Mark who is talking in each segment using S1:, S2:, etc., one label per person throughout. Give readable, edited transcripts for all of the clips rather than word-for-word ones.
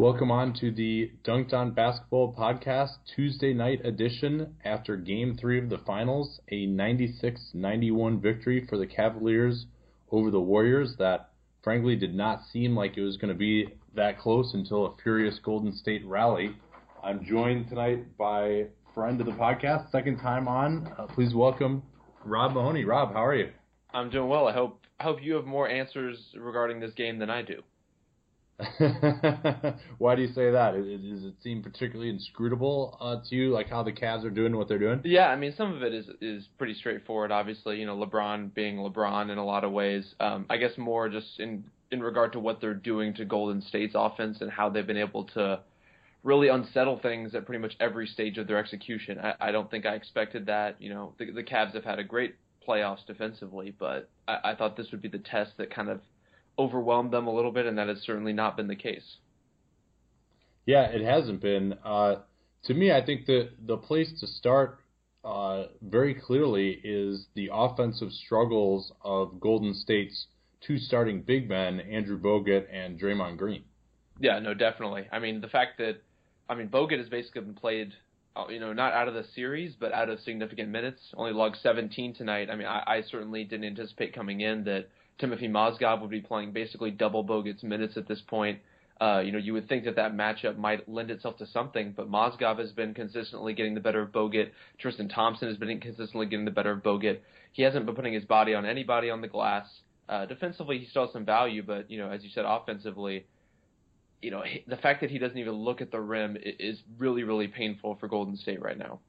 S1: Welcome on to the Dunked On Basketball Podcast Tuesday night edition after Game 3 of the Finals, a 96-91 victory for the Cavaliers over the Warriors that frankly did not seem like it was going to be that close until a furious Golden State rally. I'm joined tonight by friend of the podcast, second time on. Please welcome Rob Mahoney. Rob, how are you?
S2: I'm doing well. I hope you have more answers regarding this game than I do.
S1: Why do you say that? Does it seem particularly inscrutable to you, like how the Cavs are doing what they're doing?
S2: Yeah, I mean, some of it is pretty straightforward. Obviously, LeBron being LeBron in a lot of ways. I guess more just in regard to what they're doing to Golden State's offense and how they've been able to really unsettle things at pretty much every stage of their execution. I don't think I expected that. The Cavs have had a great playoffs defensively, but I thought this would be the test that kind of overwhelmed them a little bit, and that has certainly not been the case.
S1: Yeah, it hasn't been. To me, I think the place to start very clearly is the offensive struggles of Golden State's two starting big men, Andrew Bogut and Draymond Green.
S2: Yeah, no, definitely. I mean, the fact that, Bogut has basically been played, not out of the series, but out of significant minutes, only logged 17 tonight. I certainly didn't anticipate coming in that Timothy Mozgov would be playing basically double Bogut's minutes at this point. You would think that matchup might lend itself to something, but Mozgov has been consistently getting the better of Bogut. Tristan Thompson has been consistently getting the better of Bogut. He hasn't been putting his body on anybody on the glass. Defensively, he still has some value, but, as you said, offensively, the fact that he doesn't even look at the rim is really, really painful for Golden State right now.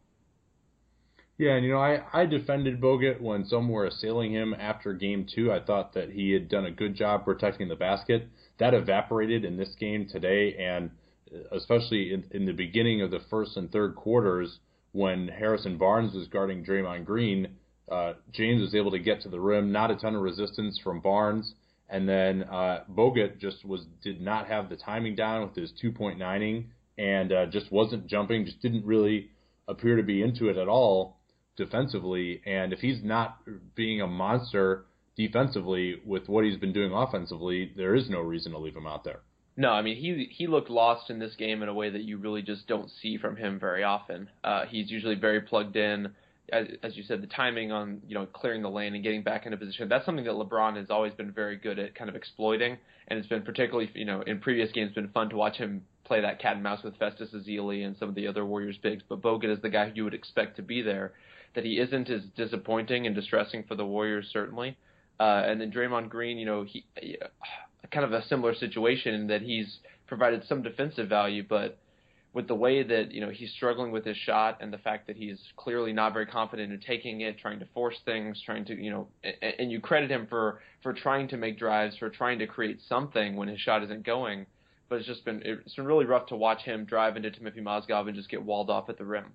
S1: Yeah, and I defended Bogut when some were assailing him after Game 2. I thought that he had done a good job protecting the basket. That evaporated in this game today, and especially in the beginning of the first and third quarters when Harrison Barnes was guarding Draymond Green, James was able to get to the rim, not a ton of resistance from Barnes, and then Bogut just did not have the timing down with his 2.9ing and just wasn't jumping, just didn't really appear to be into it at all defensively, and if he's not being a monster defensively with what he's been doing offensively, there is no reason to leave him out there.
S2: No, he looked lost in this game in a way that you really just don't see from him very often. He's usually very plugged in. As you said, the timing on clearing the lane and getting back into position, that's something that LeBron has always been very good at kind of exploiting, and it's been particularly in previous games been fun to watch him play that cat and mouse with Festus Ezeli and some of the other Warriors bigs, but Bogut is the guy who you would expect to be there. That he isn't as disappointing and distressing for the Warriors, certainly. And then Draymond Green, he kind of a similar situation in that he's provided some defensive value, but with the way that, he's struggling with his shot and the fact that he's clearly not very confident in taking it, trying to force things, trying to, and you credit him for trying to make drives, for trying to create something when his shot isn't going. But it's been really rough to watch him drive into Timothy Mozgov and just get walled off at the rim.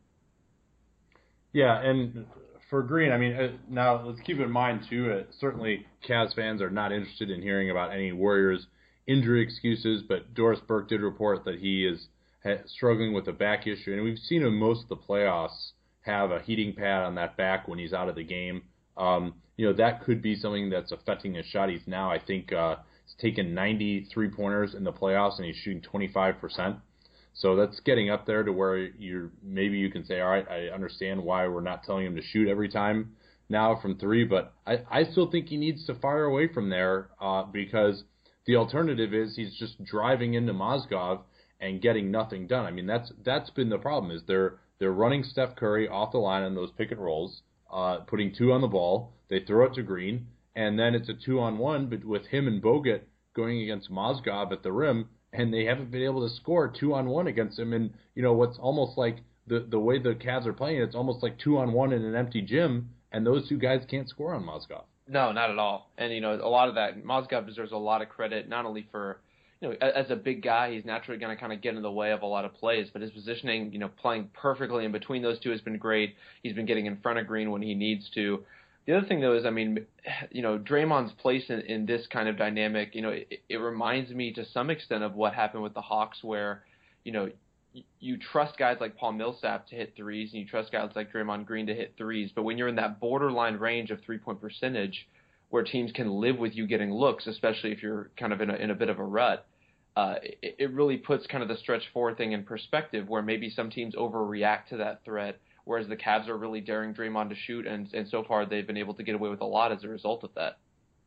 S1: Yeah, and for Green, now let's keep in mind, too, certainly Cavs fans are not interested in hearing about any Warriors injury excuses, but Doris Burke did report that he is struggling with a back issue, and we've seen him most of the playoffs have a heating pad on that back when he's out of the game. That could be something that's affecting his shot. He's now, I think, he's taken 90 3-pointers in the playoffs, and he's shooting 25%. So that's getting up there to where maybe you can say, all right, I understand why we're not telling him to shoot every time now from 3, but I still think he needs to fire away from there because the alternative is he's just driving into Mozgov and getting nothing done. That's been the problem is they're running Steph Curry off the line on those pick and rolls, putting 2 on the ball. They throw it to Green, and then it's a 2-on-1, but with him and Bogut going against Mozgov at the rim, and they haven't been able to score 2-on-1 against him. And, what's almost like the way the Cavs are playing, it's almost like 2-on-1 in an empty gym, and those two guys can't score on Mozgov.
S2: No, not at all. And, a lot of that, Mozgov deserves a lot of credit, not only for, as a big guy, he's naturally going to kind of get in the way of a lot of plays, but his positioning, playing perfectly in between those two has been great. He's been getting in front of Green when he needs to. The other thing, though, is, Draymond's place in this kind of dynamic, it reminds me to some extent of what happened with the Hawks where, you trust guys like Paul Millsap to hit threes and you trust guys like Draymond Green to hit threes. But when you're in that borderline range of three-point percentage where teams can live with you getting looks, especially if you're kind of in a bit of a rut, it really puts kind of the stretch four thing in perspective, where maybe some teams overreact to that threat, whereas the Cavs are really daring Draymond to shoot, and so far they've been able to get away with a lot as a result of that.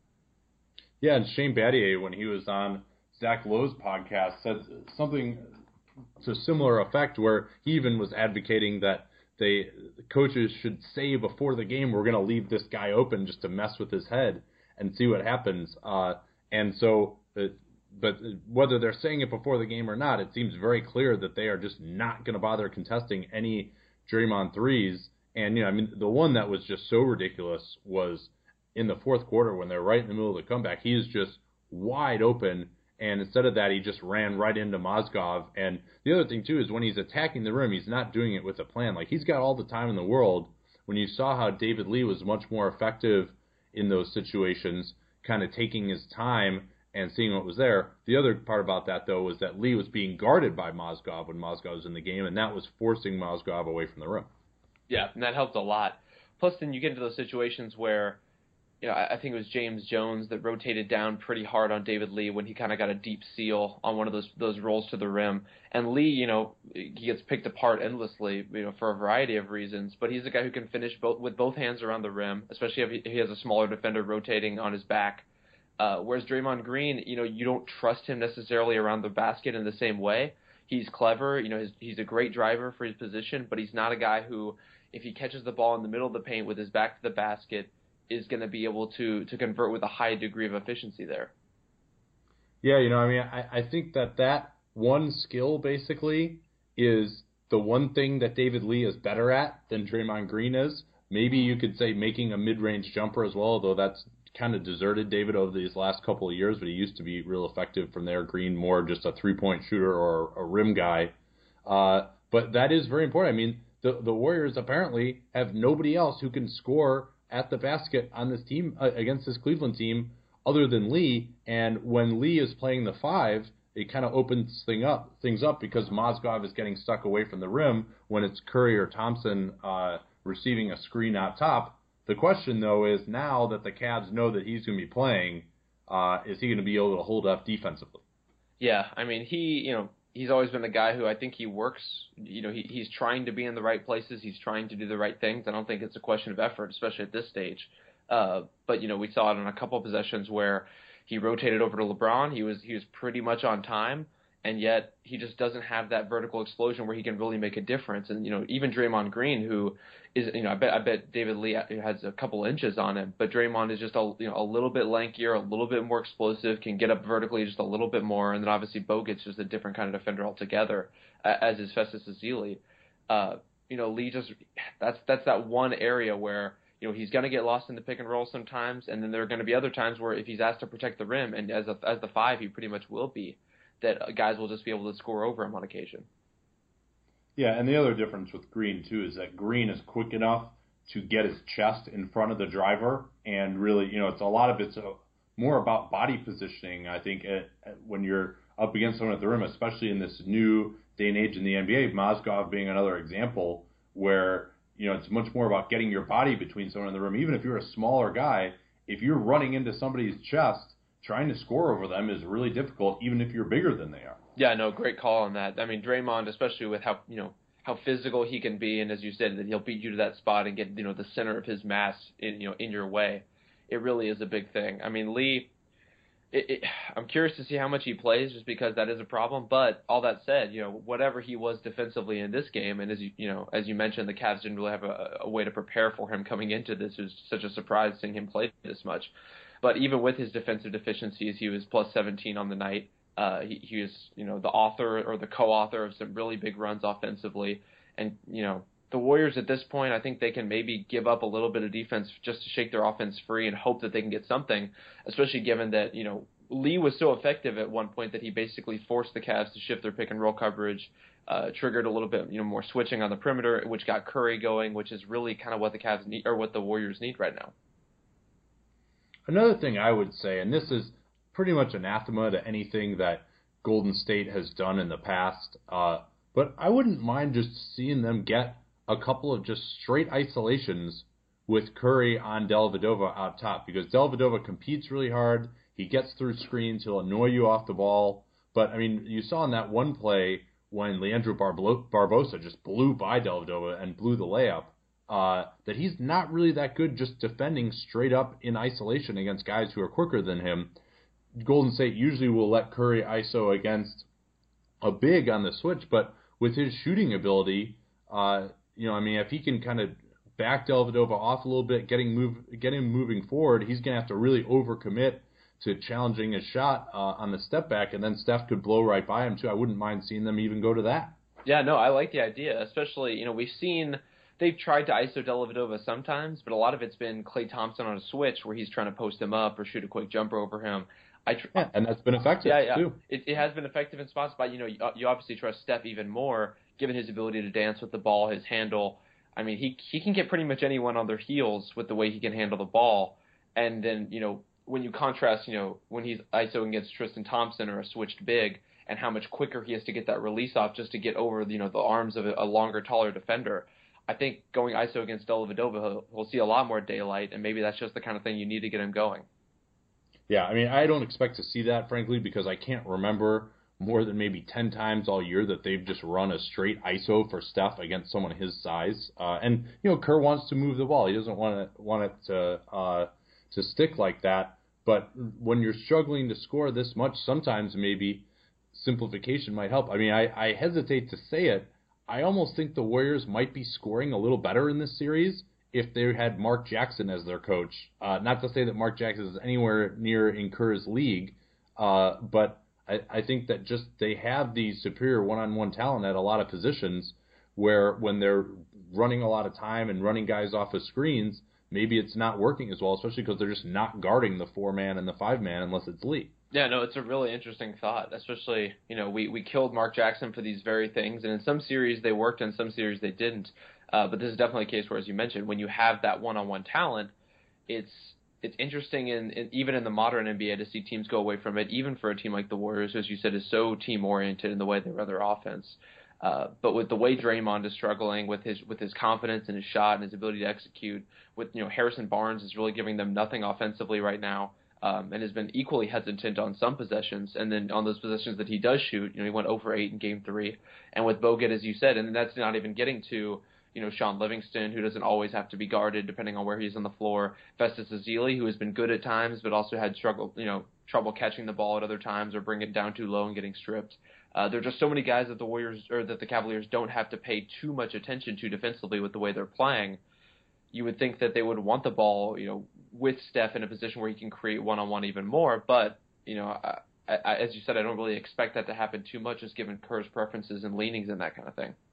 S1: Yeah, and Shane Battier, when he was on Zach Lowe's podcast, said something to similar effect, where he even was advocating that the coaches should say before the game, we're going to leave this guy open just to mess with his head and see what happens. And so, but whether they're saying it before the game or not, it seems very clear that they are just not going to bother contesting any Draymond threes. And, I mean, the one that was just so ridiculous was in the fourth quarter when they're right in the middle of the comeback. He is just wide open, and instead of that, he just ran right into Mozgov. And the other thing, too, is when he's attacking the rim, he's not doing it with a plan. Like, he's got all the time in the world. When you saw how David Lee was much more effective in those situations, kind of taking his time and seeing what was there. The other part about that, though, was that Lee was being guarded by Mozgov when Mozgov was in the game, and that was forcing Mozgov away from the rim.
S2: Yeah, and that helped a lot. Plus, then you get into those situations where, I think it was James Jones that rotated down pretty hard on David Lee when he kind of got a deep seal on one of those rolls to the rim. And Lee, he gets picked apart endlessly, for a variety of reasons. But he's a guy who can finish with both hands around the rim, especially if he has a smaller defender rotating on his back. Whereas Draymond Green, you don't trust him necessarily around the basket in the same way. He's clever, he's a great driver for his position, but he's not a guy who, if he catches the ball in the middle of the paint with his back to the basket, is going to be able to convert with a high degree of efficiency there.
S1: Yeah, I think that one skill basically is the one thing that David Lee is better at than Draymond Green is. Maybe you could say making a mid-range jumper as well, although that's kind of deserted David over these last couple of years, but he used to be real effective from there. Green more just a three-point shooter or a rim guy. But that is very important. I mean, the Warriors apparently have nobody else who can score at the basket on this team against this Cleveland team other than Lee. And when Lee is playing the five, it kind of opens things up because Mozgov is getting stuck away from the rim when it's Curry or Thompson receiving a screen out top. The question, though, is now that the Cavs know that he's going to be playing, is he going to be able to hold up defensively?
S2: Yeah, I mean, he's always been the guy who I think he works, he's trying to be in the right places. He's trying to do the right things. I don't think it's a question of effort, especially at this stage. But, we saw it on a couple of possessions where he rotated over to LeBron. He was pretty much on time, and yet he just doesn't have that vertical explosion where he can really make a difference. And, even Draymond Green, who is, I bet David Lee has a couple inches on him, but Draymond is just a little bit lankier, a little bit more explosive, can get up vertically just a little bit more. And then obviously Bogut's just a different kind of defender altogether, as is Festus Ezeli. Lee just, that's that one area where, he's going to get lost in the pick and roll sometimes. And then there are going to be other times where if he's asked to protect the rim, and as the five, he pretty much will be, that guys will just be able to score over him on occasion.
S1: Yeah, and the other difference with Green, too, is that Green is quick enough to get his chest in front of the driver, and really, it's more about body positioning, I think, when you're up against someone at the rim, especially in this new day and age in the NBA, Mozgov being another example, where, it's much more about getting your body between someone in the rim. Even if you're a smaller guy, if you're running into somebody's chest, trying to score over them is really difficult, even if you're bigger than they are.
S2: Yeah, no, great call on that. I mean, Draymond, especially with how physical he can be, and as you said, that he'll beat you to that spot and get the center of his mass in your way. It really is a big thing. I mean, Lee, I'm curious to see how much he plays, just because that is a problem. But all that said, whatever he was defensively in this game, and as you mentioned, the Cavs didn't really have a way to prepare for him coming into this. It was such a surprise seeing him play this much. But even with his defensive deficiencies, he was plus 17 on the night. He was, the author or the co-author of some really big runs offensively. And, the Warriors at this point, I think they can maybe give up a little bit of defense just to shake their offense free and hope that they can get something, especially given that, Lee was so effective at one point that he basically forced the Cavs to shift their pick and roll coverage, triggered a little bit, more switching on the perimeter, which got Curry going, which is really kind of what the Cavs need, or what the Warriors need right now.
S1: Another thing I would say, and this is pretty much anathema to anything that Golden State has done in the past, but I wouldn't mind just seeing them get a couple of just straight isolations with Curry on Dellavedova out top, because Dellavedova competes really hard. He gets through screens. He'll annoy you off the ball. But, I mean, you saw in that one play when Leandro Barbosa just blew by Dellavedova and blew the layup, that he's not really that good just defending straight up in isolation against guys who are quicker than him. Golden State usually will let Curry ISO against a big on the switch, but with his shooting ability, if he can kind of back Dellavedova off a little bit, get him moving forward, he's going to have to really overcommit to challenging his shot on the step back, and then Steph could blow right by him too. I wouldn't mind seeing them even go to that.
S2: Yeah, no, I like the idea, especially, we've seen they've tried to ISO Dellavedova sometimes, but a lot of it's been Klay Thompson on a switch where he's trying to post him up or shoot a quick jumper over him.
S1: And that's been effective too.
S2: It has been effective in spots, but you obviously trust Steph even more, given his ability to dance with the ball, his handle. I mean, he can get pretty much anyone on their heels with the way he can handle the ball. And then, when you contrast, when he's ISO against Tristan Thompson or a switched big, and how much quicker he has to get that release off just to get over, the arms of a longer, taller defender. I think going ISO against Dellavedova, he'll see a lot more daylight, and maybe that's just the kind of thing you need to get him going.
S1: Yeah, I mean, I don't expect to see that, frankly, because I can't remember more than maybe 10 times all year that they've just run a straight ISO for Steph against someone his size. And Kerr wants to move the ball. He doesn't want it to stick like that. But when you're struggling to score this much, sometimes maybe simplification might help. I mean, I hesitate to say it. I almost think the Warriors might be scoring a little better in this series if they had Mark Jackson as their coach. Not to say that Mark Jackson is anywhere near in Kerr's league, but I think that just they have the superior one-on-one talent at a lot of positions where when they're running a lot of time and running guys off of screens, maybe it's not working as well, especially because they're just not guarding the 4-man and the 5-man unless it's Lee.
S2: Yeah, no, it's a really interesting thought, especially, we killed Mark Jackson for these very things, and in some series they worked, and in some series they didn't. But this is definitely a case where, as you mentioned, when you have that one-on-one talent, it's interesting, even in the modern NBA, to see teams go away from it, even for a team like the Warriors, as you said, is so team-oriented in the way they run their offense. But with the way Draymond is struggling with his confidence in his shot and his ability to execute, with Harrison Barnes is really giving them nothing offensively right now, and has been equally hesitant on some possessions, and then on those possessions that he does shoot, he went over 8 in Game 3, and with Bogut, as you said, and that's not even getting to Sean Livingston, who doesn't always have to be guarded depending on where he's on the floor. Festus Ezeli, who has been good at times, but also had trouble catching the ball at other times or bringing it down too low and getting stripped. There are just so many guys that the Cavaliers don't have to pay too much attention to defensively with the way they're playing. You would think that they would want the ball, with Steph in a position where he can create one-on-one even more. But, as you said, I don't really expect that to happen too much, just given Kerr's preferences and leanings and that kind of thing.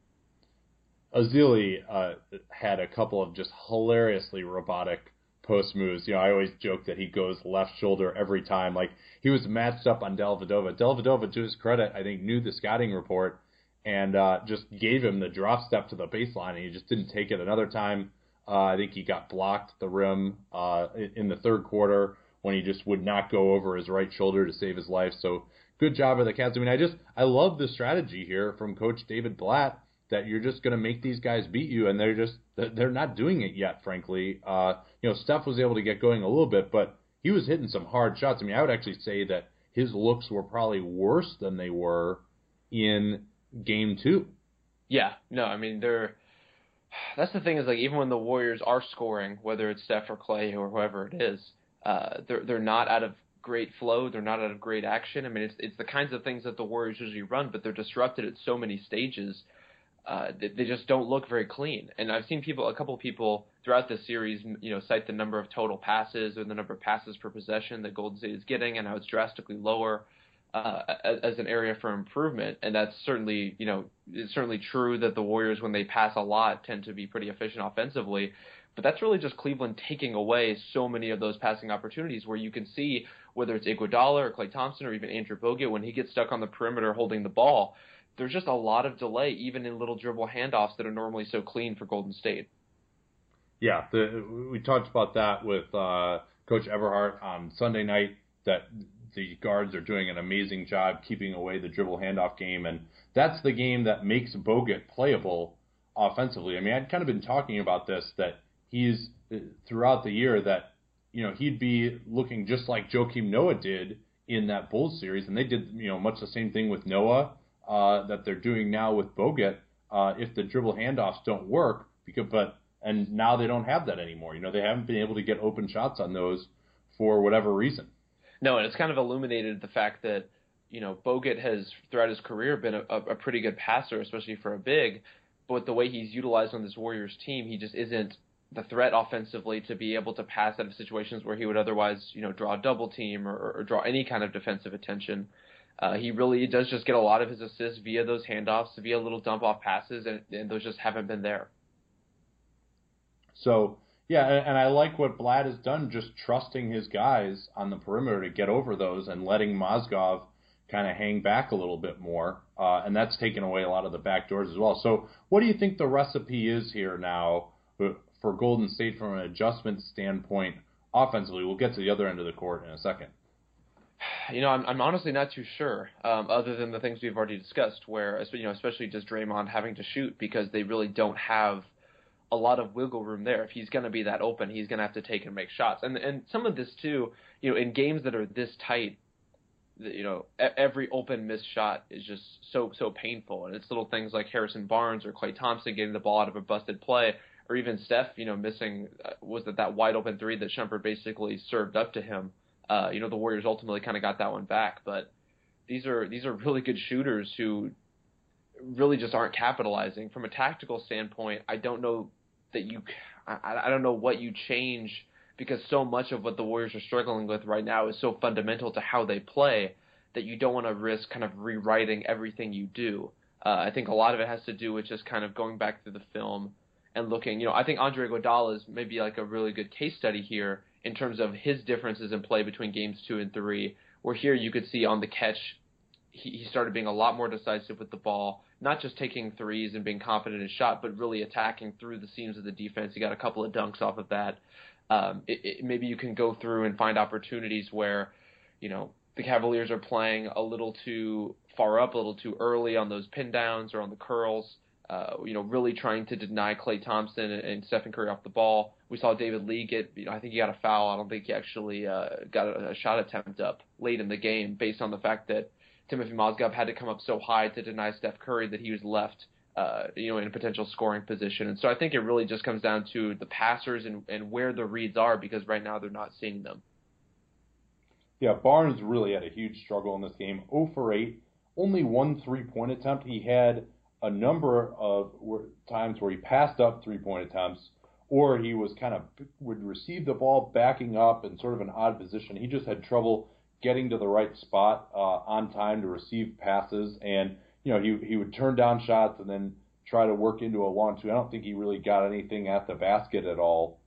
S1: Ezeli had a couple of just hilariously robotic post moves. I always joke that he goes left shoulder every time. Like, he was matched up on Dellavedova. Dellavedova, to his credit, I think knew the scouting report and just gave him the drop step to the baseline, and he just didn't take it another time. I think he got blocked at the rim in the third quarter when he just would not go over his right shoulder to save his life. So good job of the Cavs. I mean, I love the strategy here from Coach David Blatt, that you're just going to make these guys beat you, and they're not doing it yet, frankly. Steph was able to get going a little bit, but he was hitting some hard shots. I mean, I would actually say that his looks were probably worse than they were in Game 2.
S2: Yeah, no, I mean, that's the thing is, like, even when the Warriors are scoring, whether it's Steph or Klay or whoever it is, they're not out of great flow, they're not out of great action. I mean, it's the kinds of things that the Warriors usually run, but they're disrupted at so many stages. They just don't look very clean. And I've seen a couple of people throughout this series, cite the number of total passes or the number of passes per possession that Golden State is getting and how it's drastically lower as an area for improvement. And that's certainly, it's certainly true that the Warriors, when they pass a lot, tend to be pretty efficient offensively. But that's really just Cleveland taking away so many of those passing opportunities where you can see whether it's Iguodala or Klay Thompson or even Andrew Bogut, when he gets stuck on the perimeter holding the ball, there's just a lot of delay, even in little dribble handoffs that are normally so clean for Golden State.
S1: Yeah, we talked about that with Coach Everhart on Sunday night, that the guards are doing an amazing job keeping away the dribble handoff game, and that's the game that makes Bogut playable offensively. I mean, I'd kind of been talking about this, that he's, throughout the year, that he'd be looking just like Joakim Noah did in that Bulls series, and they did much the same thing with Noah that they're doing now with Bogut. If the dribble handoffs don't work, and now they don't have that anymore. They haven't been able to get open shots on those for whatever reason.
S2: No, and it's kind of illuminated the fact that Bogut has throughout his career been a pretty good passer, especially for a big. But the way he's utilized on this Warriors team, he just isn't the threat offensively to be able to pass out of situations where he would otherwise, draw a double team or draw any kind of defensive attention. He really does just get a lot of his assists via those handoffs, via little dump off passes, and those just haven't been there.
S1: So, yeah, and I like what Blatt has done, just trusting his guys on the perimeter to get over those and letting Mozgov kind of hang back a little bit more, and that's taken away a lot of the back doors as well. So what do you think the recipe is here now for Golden State from an adjustment standpoint offensively? We'll get to the other end of the court in a second.
S2: I'm honestly not too sure, other than the things we've already discussed, where, especially just Draymond having to shoot because they really don't have a lot of wiggle room there. If he's going to be that open, he's going to have to take and make shots. And some of this too, in games that are this tight, every open missed shot is just so painful. And it's little things like Harrison Barnes or Klay Thompson getting the ball out of a busted play, or even Steph, missing was that wide open three that Shumpert basically served up to him. The Warriors ultimately kind of got that one back, but these are really good shooters who really just aren't capitalizing. From a tactical standpoint, I don't know that I don't know what you change, because so much of what the Warriors are struggling with right now is so fundamental to how they play that you don't want to risk kind of rewriting everything you do. I think a lot of it has to do with just kind of going back through the film and looking. I think Andre Iguodala is maybe like a really good case study here in terms of his differences in play between games 2 and 3, where here you could see on the catch he started being a lot more decisive with the ball, not just taking threes and being confident in his shot, but really attacking through the seams of the defense. He got a couple of dunks off of that. Maybe you can go through and find opportunities where, the Cavaliers are playing a little too far up, a little too early on those pin downs or on the curls, really trying to deny Klay Thompson and Stephen Curry off the ball. We saw David Lee get, I think he got a foul. I don't think he actually got a shot attempt up late in the game based on the fact that Timothy Mozgov had to come up so high to deny Steph Curry that he was left, in a potential scoring position. And so I think it really just comes down to the passers and where the reads are, because right now they're not seeing them.
S1: Yeah, Barnes really had a huge struggle in this game. 0 for 8, only one three-point attempt. He had a number of times where he passed up three-point attempts, or he was would receive the ball backing up in sort of an odd position. He just had trouble getting to the right spot on time to receive passes, and he would turn down shots and then try to work into a long two. I don't think he really got anything at the basket at all.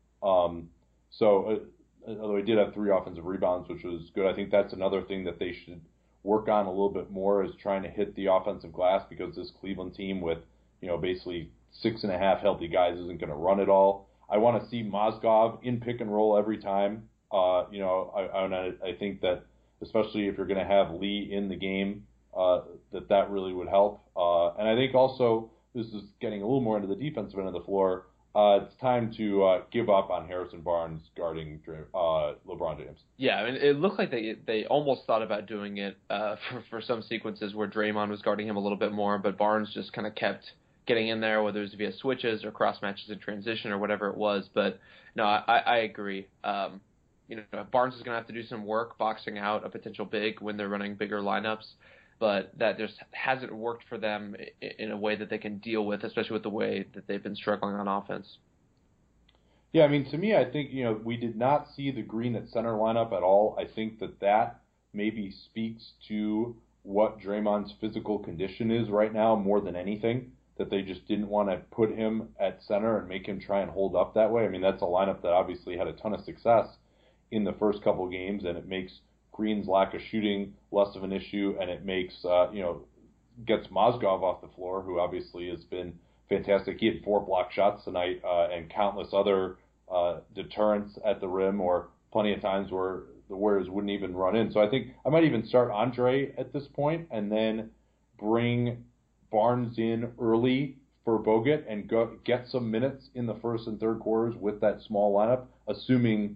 S1: Although he did have 3 offensive rebounds, which was good. I think that's another thing that they should work on a little bit more, is trying to hit the offensive glass, because this Cleveland team with basically 6.5 healthy guys isn't going to run it all. I want to see Mozgov in pick and roll every time. I think that, especially if you're going to have Lee in the game, that really would help. And I think also, this is getting a little more into the defensive end of the floor, it's time to give up on Harrison Barnes guarding LeBron James.
S2: Yeah, I mean, it looked like they almost thought about doing it for some sequences where Draymond was guarding him a little bit more, but Barnes just kind of kept getting in there, whether it was via switches or cross matches in transition or whatever it was. But no, I agree. Barnes is going to have to do some work boxing out a potential big when they're running bigger lineups, but that just hasn't worked for them in a way that they can deal with, especially with the way that they've been struggling on offense.
S1: Yeah, I mean, to me, I think, we did not see the Green at center lineup at all. I think that maybe speaks to what Draymond's physical condition is right now more than anything, that they just didn't want to put him at center and make him try and hold up that way. I mean, that's a lineup that obviously had a ton of success in the first couple of games, and it makes Green's lack of shooting less of an issue, and it makes, gets Mozgov off the floor, who obviously has been fantastic. He had 4 block shots tonight, and countless other deterrents at the rim, or plenty of times where the Warriors wouldn't even run in. So I think I might even start Andre at this point, and then bring Barnes in early for Bogut and get some minutes in the first and third quarters with that small lineup, assuming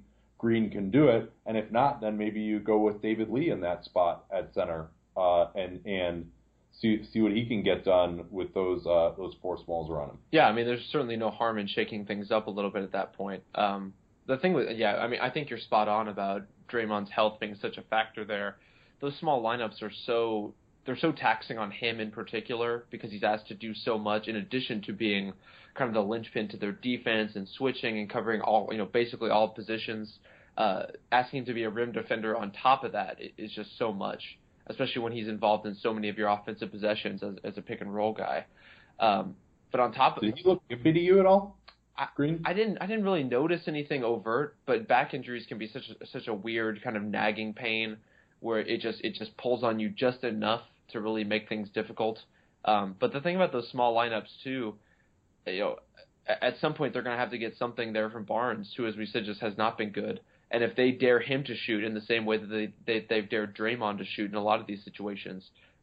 S1: Green can do it, and if not, then maybe you go with David Lee in that spot at center, and see what he can get done with those four smalls around him.
S2: Yeah, I mean, there's certainly no harm in shaking things up a little bit at that point. The thing with, I mean, I think you're spot on about Draymond's health being such a factor there. Those small lineups they're so taxing on him in particular because he's asked to do so much in addition to being kind of the linchpin to their defense and switching and covering basically all positions. Asking him to be a rim defender on top of that is just so much, especially when he's involved in so many of your offensive possessions as a pick and roll guy. But on top of
S1: did he look iffy to you at all, Green?
S2: I didn't really notice anything overt, but back injuries can be such a weird kind of nagging pain where it just pulls on you just enough to really make things difficult. But the thing about those small lineups too, at some point they're going to have to get something there from Barnes, who, as we said, just has not been good. And if they dare him to shoot in the same way that they've dared Draymond to shoot in a lot of these situations,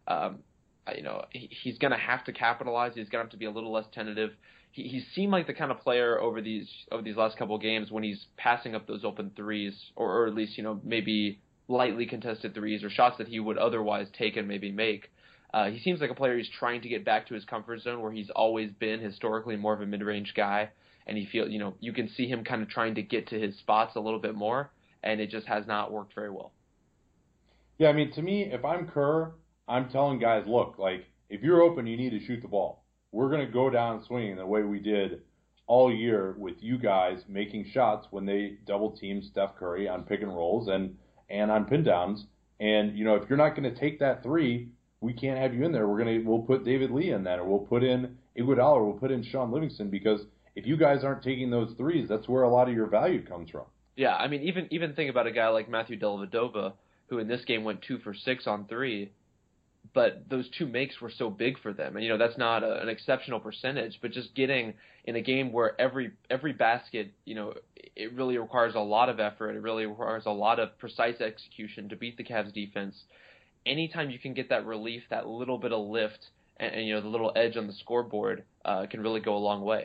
S2: he's going to have to capitalize. He's going to have to be a little less tentative. He seemed like the kind of player over these last couple of games when he's passing up those open threes, or at least maybe lightly contested threes or shots that he would otherwise take and maybe make. He seems like a player who's trying to get back to his comfort zone where he's always been historically more of a mid-range guy. And you can see him kind of trying to get to his spots a little bit more, and it just has not worked very well.
S1: Yeah, I mean, to me, if I'm Kerr, I'm telling guys, look, like, if you're open, you need to shoot the ball. We're going to go down swinging the way we did all year with you guys making shots when they double-team Steph Curry on pick and rolls and on pin downs. And, if you're not going to take that three, we can't have you in there. We'll put David Lee in that, or we'll put in Iguodala, or we'll put in Sean Livingston, because if you guys aren't taking those threes, that's where a lot of your value comes from.
S2: Yeah, I mean, even think about a guy like Matthew Dellavedova, who in this game went 2 for 6 on three, but those two makes were so big for them. And, that's not an exceptional percentage, but just getting in a game where every basket, it really requires a lot of effort. It really requires a lot of precise execution to beat the Cavs defense. Anytime you can get that relief, that little bit of lift, and the little edge on the scoreboard can really go a long way.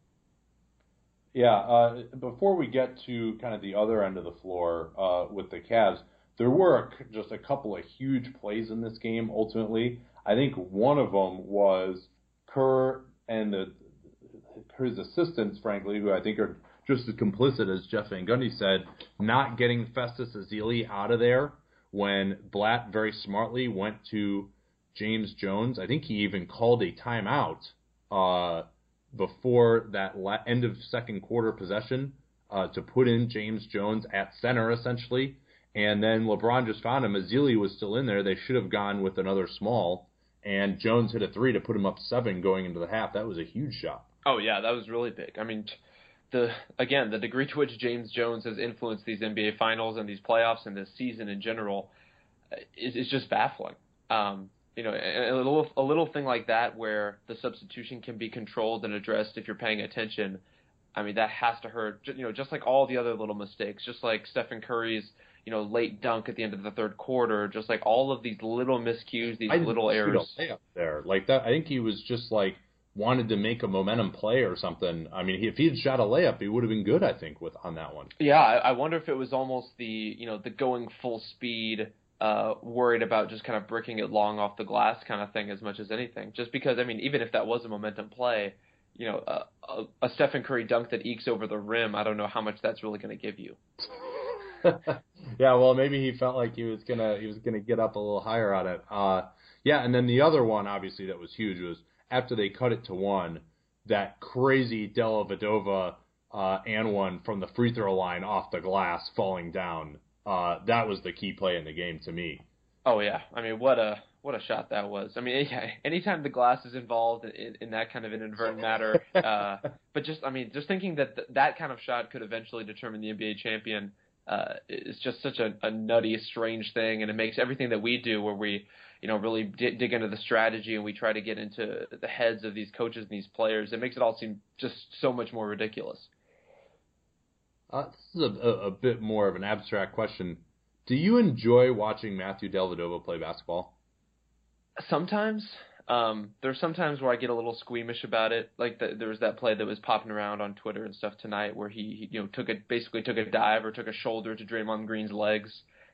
S1: Yeah, before we get to kind of the other end of the floor with the Cavs, there were just a couple of huge plays in this game, ultimately. I think one of them was Kerr and his assistants, frankly, who I think are just as complicit as Jeff Van Gundy said, not getting Festus Ezeli out of there when Blatt very smartly went to James Jones. I think he even called a timeout before that end of second quarter possession to put in James Jones at center, essentially. And then LeBron just found him. Ezeli was still in there. They should have gone with another small. And Jones hit a three to put him up 7 going into the half. That was a huge shot.
S2: Oh, yeah, that was really big. I mean, the degree to which James Jones has influenced these NBA Finals and these playoffs and this season in general is just baffling. A little thing like that where the substitution can be controlled and addressed if you're paying attention, I mean, that has to hurt. Just like all the other little mistakes, just like Stephen Curry's late dunk at the end of the third quarter, just like all of these little miscues, these little errors.
S1: There, like that. I think he was just like wanted to make a momentum play or something. I mean, if he had shot a layup, he would have been good, I think, on that one.
S2: Yeah, I wonder if it was almost the going full speed, worried about just kind of bricking it long off the glass kind of thing as much as anything. Just because, I mean, even if that was a momentum play, a Stephen Curry dunk that ekes over the rim, I don't know how much that's really going to give you.
S1: Yeah, well, maybe he felt like he was gonna get up a little higher on it. Yeah, and then the other one, obviously, that was huge was after they cut it to 1, that crazy Dellavedova and one from the free throw line off the glass falling down. That was the key play in the game to me.
S2: Oh yeah, I mean what a shot that was. I mean, yeah, anytime the glass is involved in that kind of an inadvertent matter, but just thinking that kind of shot could eventually determine the NBA champion. It's just such a nutty, strange thing, and it makes everything that we do, where we, really dig into the strategy and we try to get into the heads of these coaches and these players. It makes it all seem just so much more ridiculous.
S1: This is a bit more of an abstract question. Do you enjoy watching Matthew Dellavedova play basketball?
S2: Sometimes. There's sometimes where I get a little squeamish about it. Like there was that play that was popping around on Twitter and stuff tonight where he basically took a dive or took a shoulder to Draymond Green's legs.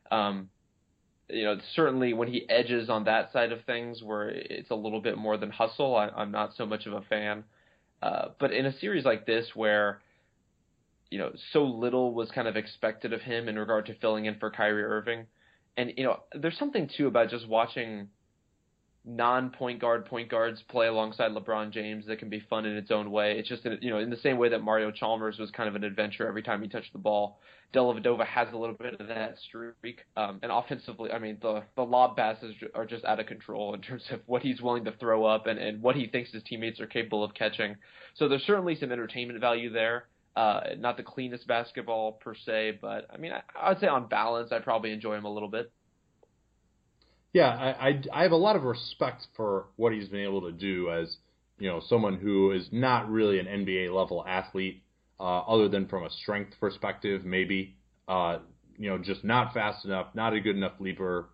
S2: Certainly when he edges on that side of things where it's a little bit more than hustle, I'm not so much of a fan. But in a series like this where, so little was kind of expected of him in regard to filling in for Kyrie Irving, and, there's something too about just watching non-point guards play alongside LeBron James that can be fun in its own way. It's just, in the same way that Mario Chalmers was kind of an adventure every time he touched the ball. Dellavedova has a little bit of that streak. And offensively, I mean, the lob passes are just out of control in terms of what he's willing to throw up and what he thinks his teammates are capable of catching. So there's certainly some entertainment value there. Not the cleanest basketball per se, but I mean, I would say on balance, I probably enjoy him a little bit.
S1: Yeah, I have a lot of respect for what he's been able to do as, someone who is not really an NBA level athlete, other than from a strength perspective, maybe, just not fast enough, not a good enough leaper,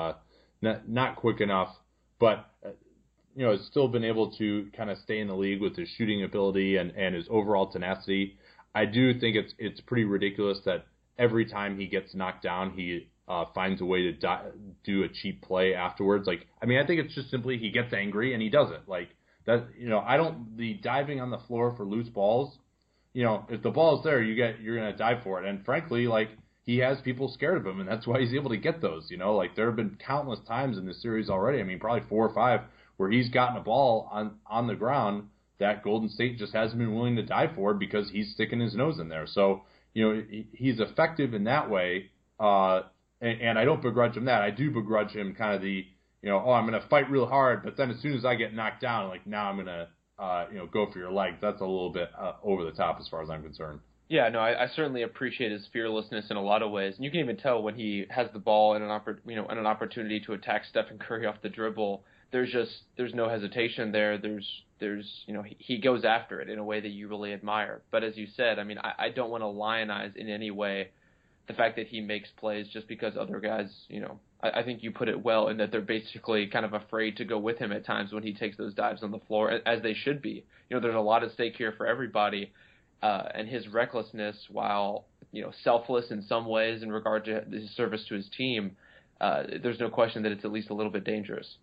S1: not quick enough, but, has still been able to kind of stay in the league with his shooting ability and his overall tenacity. I do think it's pretty ridiculous that every time he gets knocked down, he finds a way to do a cheap play afterwards. Like, I mean, I think it's just simply he gets angry and he does it. Like that, the diving on the floor for loose balls, if the ball is there, you're going to dive for it. And frankly, like, he has people scared of him, and that's why he's able to get those, like there have been countless times in this series already. I mean, probably 4 or 5 where he's gotten a ball on the ground that Golden State just hasn't been willing to dive for because he's sticking his nose in there. So, he's effective in that way. And I don't begrudge him that. I do begrudge him kind of the, I'm going to fight real hard, but then as soon as I get knocked down, like, now I'm going to, go for your legs. That's a little bit over the top as far as I'm concerned.
S2: Yeah, no, I certainly appreciate his fearlessness in a lot of ways. And you can even tell when he has the ball and an opportunity to attack Stephen Curry off the dribble, there's no hesitation there. He goes after it in a way that you really admire. But as you said, I mean, I don't want to lionize in any way the fact that he makes plays just because other guys, I think you put it well in that they're basically kind of afraid to go with him at times when he takes those dives on the floor, as they should be. There's a lot at stake here for everybody, and his recklessness, while, selfless in some ways in regard to his service to his team, there's no question that it's at least a little bit dangerous.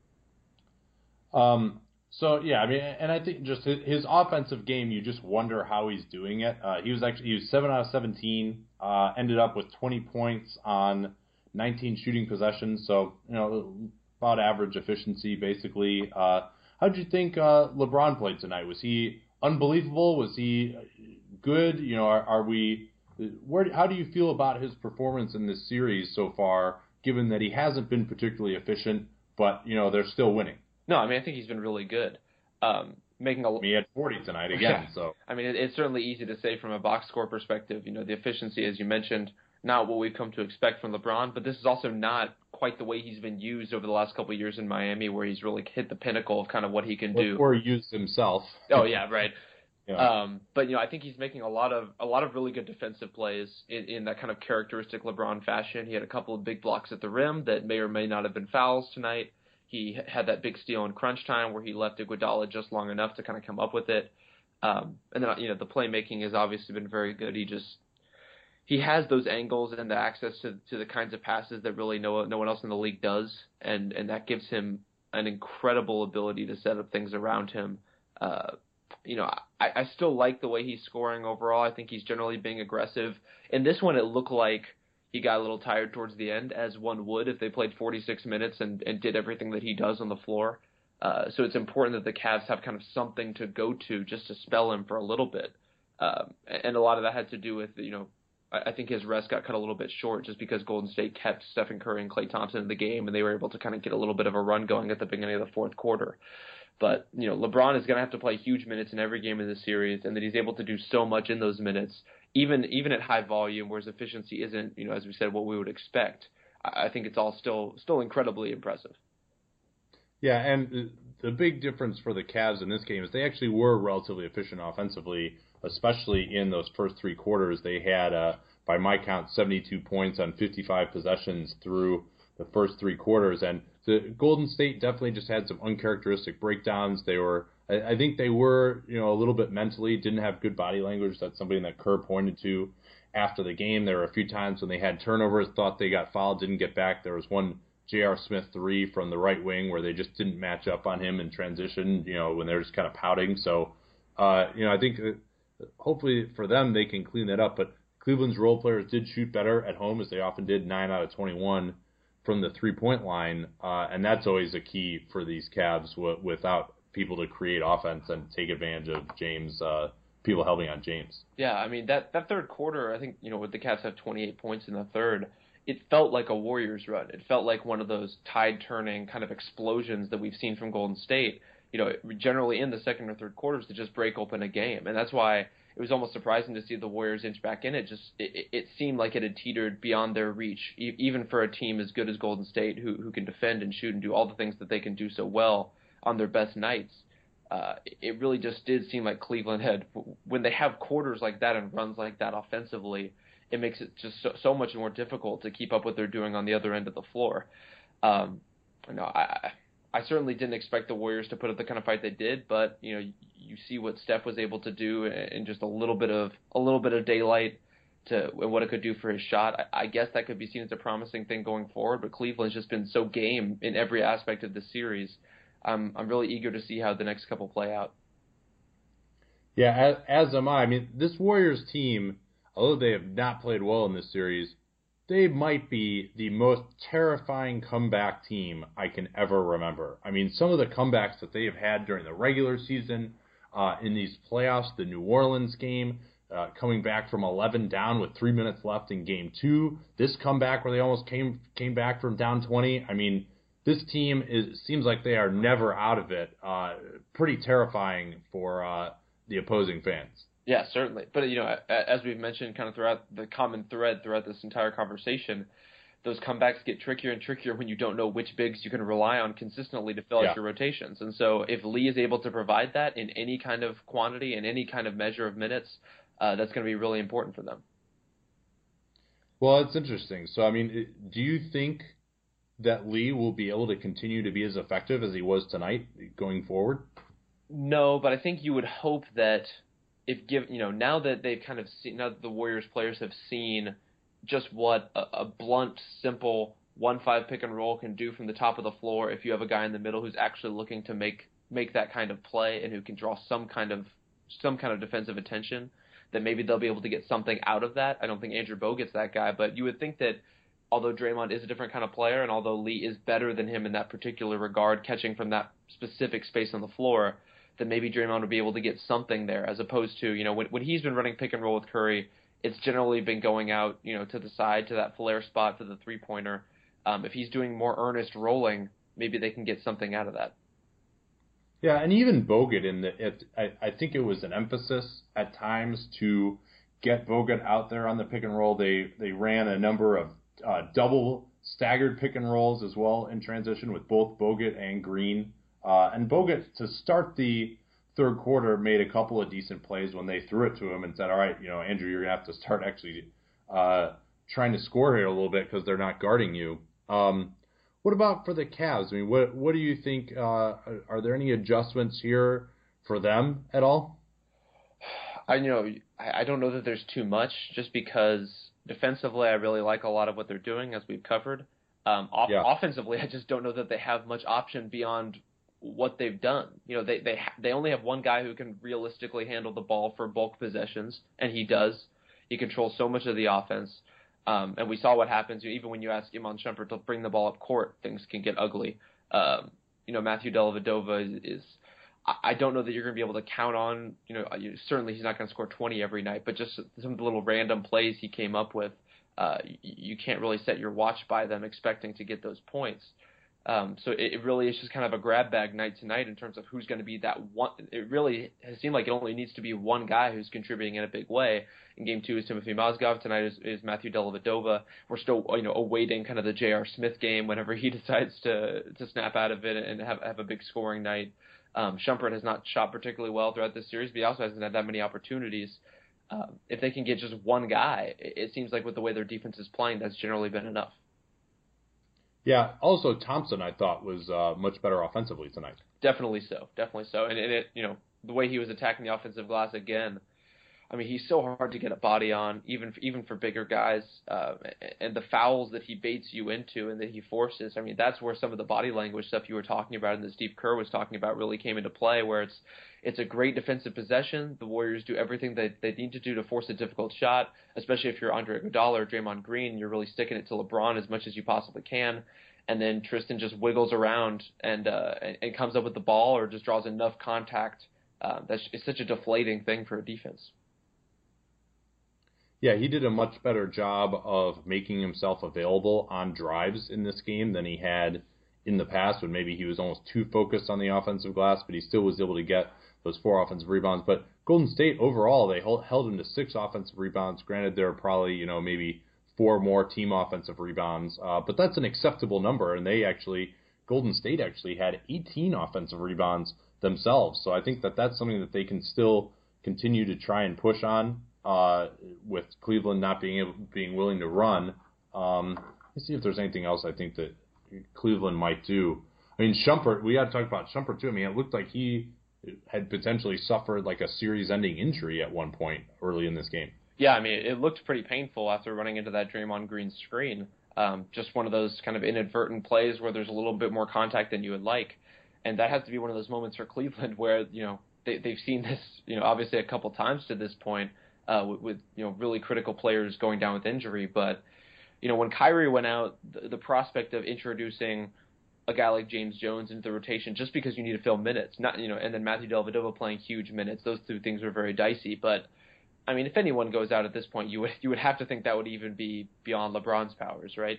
S1: So, yeah, I mean, and I think just his offensive game, you just wonder how he's doing it. He was 7 out of 17, ended up with 20 points on 19 shooting possessions. So, about average efficiency, basically. How did you think LeBron played tonight? Was he unbelievable? Was he good? How do you feel about his performance in this series so far, given that he hasn't been particularly efficient, but, they're still winning?
S2: No, I mean, I think he's been really good.
S1: He had 40 tonight again. So
S2: I mean, it's certainly easy to say from a box score perspective. The efficiency, as you mentioned, not what we've come to expect from LeBron, but this is also not quite the way he's been used over the last couple of years in Miami, where he's really hit the pinnacle of kind of what he can do.
S1: Or used himself.
S2: Oh yeah, right.
S1: Yeah.
S2: But I think he's making a lot of really good defensive plays in that kind of characteristic LeBron fashion. He had a couple of big blocks at the rim that may or may not have been fouls tonight. He had that big steal in crunch time where he left Iguodala just long enough to kind of come up with it. And then, the playmaking has obviously been very good. He has those angles and the access to the kinds of passes that really no one else in the league does. And that gives him an incredible ability to set up things around him. I still like the way he's scoring overall. I think he's generally being aggressive. In this one, it looked like he got a little tired towards the end, as one would if they played 46 minutes and did everything that he does on the floor. So it's important that the Cavs have kind of something to go to just to spell him for a little bit. And a lot of that had to do with, I think his rest got cut a little bit short just because Golden State kept Stephen Curry and Klay Thompson in the game, and they were able to kind of get a little bit of a run going at the beginning of the fourth quarter. But, LeBron is going to have to play huge minutes in every game in this series, and that he's able to do so much in those minutes, even at high volume, whereas efficiency isn't, as we said, what we would expect. I think it's all still incredibly impressive.
S1: Yeah, and the big difference for the Cavs in this game is they actually were relatively efficient offensively, especially in those first 3 quarters. They had, by my count, 72 points on 55 possessions through the first three quarters. And the Golden State definitely just had some uncharacteristic breakdowns. I think they were, a little bit mentally, didn't have good body language. That's something that Kerr pointed to after the game. There were a few times when they had turnovers, thought they got fouled, didn't get back. There was one J.R. Smith 3 from the right wing where they just didn't match up on him in transition, when they were just kind of pouting. So, I think hopefully for them they can clean that up. But Cleveland's role players did shoot better at home, as they often did, 9 out of 21 from the three-point line. And that's always a key for these Cavs without people to create offense and take advantage of James, people helping on James.
S2: Yeah, I mean, that third quarter, I think, with the Cavs have 28 points in the third, it felt like a Warriors run. It felt like one of those tide-turning kind of explosions that we've seen from Golden State. Generally in the second or third quarters to just break open a game. And that's why it was almost surprising to see the Warriors inch back in. It seemed like it had teetered beyond their reach, even for a team as good as Golden State, who can defend and shoot and do all the things that they can do so well on their best nights. It really just did seem like Cleveland had, when they have quarters like that and runs like that offensively, it makes it just so much more difficult to keep up what they're doing on the other end of the floor. I certainly didn't expect the Warriors to put up the kind of fight they did, but you see what Steph was able to do in just a little bit of daylight and what it could do for his shot. I guess that could be seen as a promising thing going forward. But Cleveland's just been so game in every aspect of the series. I'm really eager to see how the next couple play out.
S1: Yeah, as am I. I mean, this Warriors team, although they have not played well in this series, they might be the most terrifying comeback team I can ever remember. I mean, some of the comebacks that they have had during the regular season, in these playoffs, the New Orleans game, coming back from 11 down with 3 minutes left in Game 2, this comeback where they almost came back from down 20. I mean, this team seems like they are never out of it. Pretty terrifying for the opposing fans.
S2: Yeah, certainly. But, as we've mentioned kind of throughout the common thread throughout this entire conversation, those comebacks get trickier and trickier when you don't know which bigs you can rely on consistently to fill out your rotations. And so if Lee is able to provide that in any kind of quantity and any kind of measure of minutes, that's going to be really important for them.
S1: Well, it's interesting. So, I mean, do you think that Lee will be able to continue to be as effective as he was tonight going forward?
S2: No, but I think you would hope that now that they've kind of seen, now that the Warriors players have seen just what a blunt, simple 1-5 pick and roll can do from the top of the floor, if you have a guy in the middle who's actually looking to make that kind of play and who can draw some kind of defensive attention, that maybe they'll be able to get something out of that. I don't think Andrew Bogut's that guy, but you would think that although Draymond is a different kind of player and although Lee is better than him in that particular regard, catching from that specific space on the floor, that maybe Draymond would be able to get something there, as opposed to, when he's been running pick and roll with Curry, it's generally been going out, to the side, to that flare spot, to the three-pointer. If he's doing more earnest rolling, maybe they can get something out of that.
S1: Yeah, and even Bogut, I think it was an emphasis at times to get Bogut out there on the pick and roll. They ran a number of double staggered pick and rolls as well in transition with both Bogut and Green. And Bogut, to start the third quarter, made a couple of decent plays when they threw it to him and said, all right, Andrew, you're going to have to start actually trying to score here a little bit because they're not guarding you. What about for the Cavs? I mean, what do you think? Are there any adjustments here for them at all?
S2: I don't know that there's too much, just because defensively I really like a lot of what they're doing, as we've covered. Offensively, I just don't know that they have much option beyond what they've done. They only have one guy who can realistically handle the ball for bulk possessions, and he does. He controls so much of the offense. And we saw what happens. Even when you ask Iman Shumpert to bring the ball up court, things can get ugly. Matthew Dellavedova is I don't know that you're going to be able to count on, certainly he's not going to score 20 every night, but just some of the little random plays he came up with, you can't really set your watch by them expecting to get those points. So it really is just kind of a grab bag night tonight in terms of who's going to be that one. It really has seemed like it only needs to be one guy who's contributing in a big way. In Game 2 is Timothy Mozgov. Tonight is Matthew Dellavedova. We're still awaiting kind of the J.R. Smith game whenever he decides to snap out of it and have a big scoring night. Shumpert has not shot particularly well throughout this series, but he also hasn't had that many opportunities. If they can get just one guy, it seems like with the way their defense is playing, that's generally been enough.
S1: Yeah. Also, Thompson, I thought, was much better offensively tonight.
S2: Definitely so, and it the way he was attacking the offensive glass again. I mean, he's so hard to get a body on, even for bigger guys, and the fouls that he baits you into and that he forces. I mean, that's where some of the body language stuff you were talking about and that Steve Kerr was talking about really came into play. Where it's a great defensive possession. The Warriors do everything they need to do to force a difficult shot, especially if you're Andre Iguodala or Draymond Green. You're really sticking it to LeBron as much as you possibly can, and then Tristan just wiggles around and comes up with the ball or just draws enough contact. It's such a deflating thing for a defense.
S1: Yeah, he did a much better job of making himself available on drives in this game than he had in the past, when maybe he was almost too focused on the offensive glass, but he still was able to get those 4 offensive rebounds. But Golden State, overall, they held him to 6 offensive rebounds. Granted, there are probably, maybe 4 more team offensive rebounds, but that's an acceptable number, and Golden State actually had 18 offensive rebounds themselves. So I think that's something that they can still continue to try and push on. With Cleveland not being willing to run. Let's see if there's anything else I think that Cleveland might do. I mean, Shumpert, we got to talk about Shumpert too. I mean, it looked like he had potentially suffered like a series-ending injury at one point early in this game.
S2: Yeah, I mean, it looked pretty painful after running into that Draymond Green screen. Just one of those kind of inadvertent plays where there's a little bit more contact than you would like. And that has to be one of those moments for Cleveland where, they've seen this, obviously a couple times to this point, with really critical players going down with injury. But when Kyrie went out, the prospect of introducing a guy like James Jones into the rotation just because you need to fill minutes, not and then Matthew Dellavedova playing huge minutes, those two things are very dicey. But I mean, if anyone goes out at this point, you would have to think that would even be beyond LeBron's powers, right?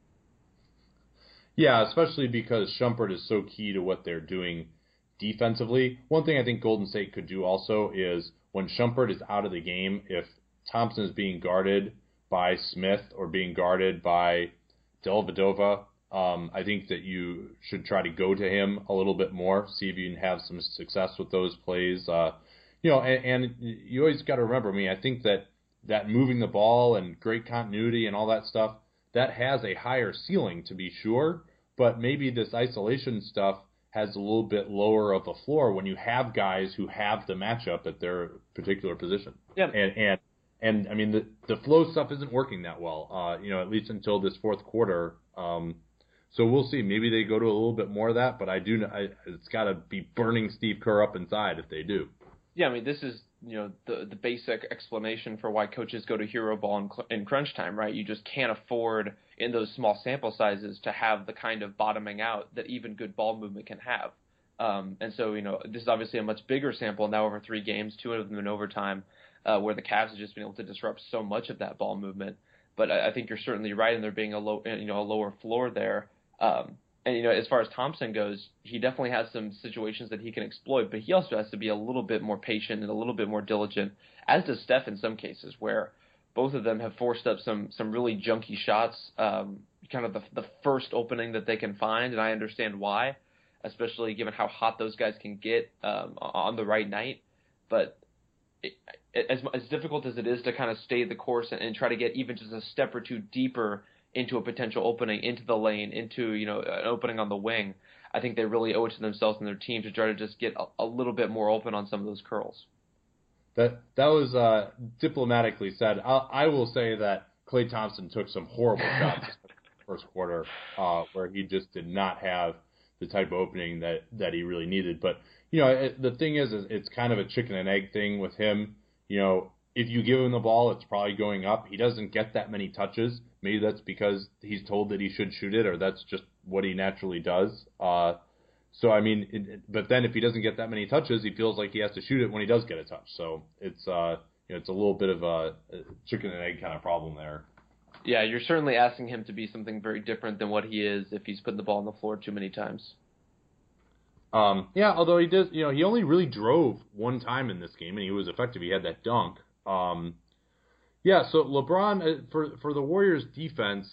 S1: Yeah, especially because Shumpert is so key to what they're doing defensively. One thing I think Golden State could do also is, when Shumpert is out of the game, if Thompson is being guarded by Smith or being guarded by Dellavedova, I think that you should try to go to him a little bit more, see if you can have some success with those plays. And you always got to remember, I think that moving the ball and great continuity and all that stuff, that has a higher ceiling to be sure, but maybe this isolation stuff has a little bit lower of a floor when you have guys who have the matchup at their particular position.
S2: Yeah.
S1: And I mean, the flow stuff isn't working that well, at least until this fourth quarter. So we'll see. Maybe they go to a little bit more of that, but it's got to be burning Steve Kerr up inside if they do.
S2: Yeah, I mean, this is the basic explanation for why coaches go to hero ball in crunch time, right? You just can't afford in those small sample sizes to have the kind of bottoming out that even good ball movement can have. And so, this is obviously a much bigger sample now over 3 games, 2 of them in overtime, where the Cavs have just been able to disrupt so much of that ball movement. But I think you're certainly right in there being a lower floor there. And as far as Thompson goes, he definitely has some situations that he can exploit, but he also has to be a little bit more patient and a little bit more diligent, as does Steph in some cases, where both of them have forced up some really junky shots, kind of the first opening that they can find, and I understand why, especially given how hot those guys can get on the right night. But as difficult as it is to kind of stay the course and try to get even just a step or two deeper into a potential opening, into the lane, into an opening on the wing, I think they really owe it to themselves and their team to try to just get a little bit more open on some of those curls.
S1: That was diplomatically said. I will say that Klay Thompson took some horrible shots in the first quarter where he just did not have the type of opening that he really needed. But, the thing is it's kind of a chicken and egg thing with him. If you give him the ball, it's probably going up. He doesn't get that many touches. Maybe that's because he's told that he should shoot it, or that's just what he naturally does. So, but then if he doesn't get that many touches, he feels like he has to shoot it when he does get a touch. So it's it's a little bit of a chicken and egg kind of problem there.
S2: Yeah, you're certainly asking him to be something very different than what he is if he's putting the ball on the floor too many times.
S1: Yeah, although he does, he only really drove one time in this game, and he was effective. He had that dunk. Yeah, so LeBron, for the Warriors defense,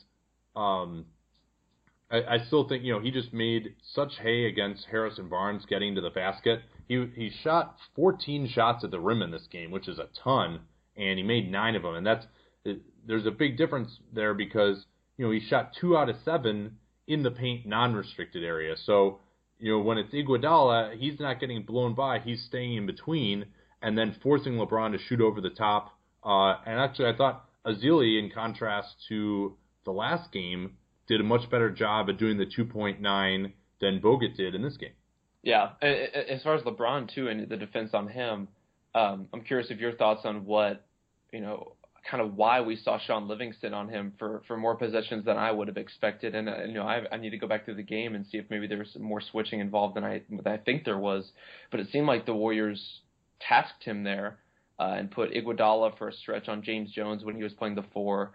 S1: I still think, he just made such hay against Harrison Barnes getting to the basket. He shot 14 shots at the rim in this game, which is a ton, and he made 9 of them. And there's a big difference there because, he shot 2 out of 7 in the paint non-restricted area. So, when it's Iguodala, he's not getting blown by. He's staying in between and then forcing LeBron to shoot over the top. And actually, I thought Ezeli, in contrast to the last game, did a much better job at doing the 2.9 than Bogut did in this game.
S2: Yeah, as far as LeBron, too, and the defense on him, I'm curious of your thoughts on what, kind of why we saw Sean Livingston on him for more possessions than I would have expected. And, I need to go back through the game and see if maybe there was more switching involved than I think there was. But it seemed like the Warriors tasked him there and put Iguodala for a stretch on James Jones when he was playing the 4.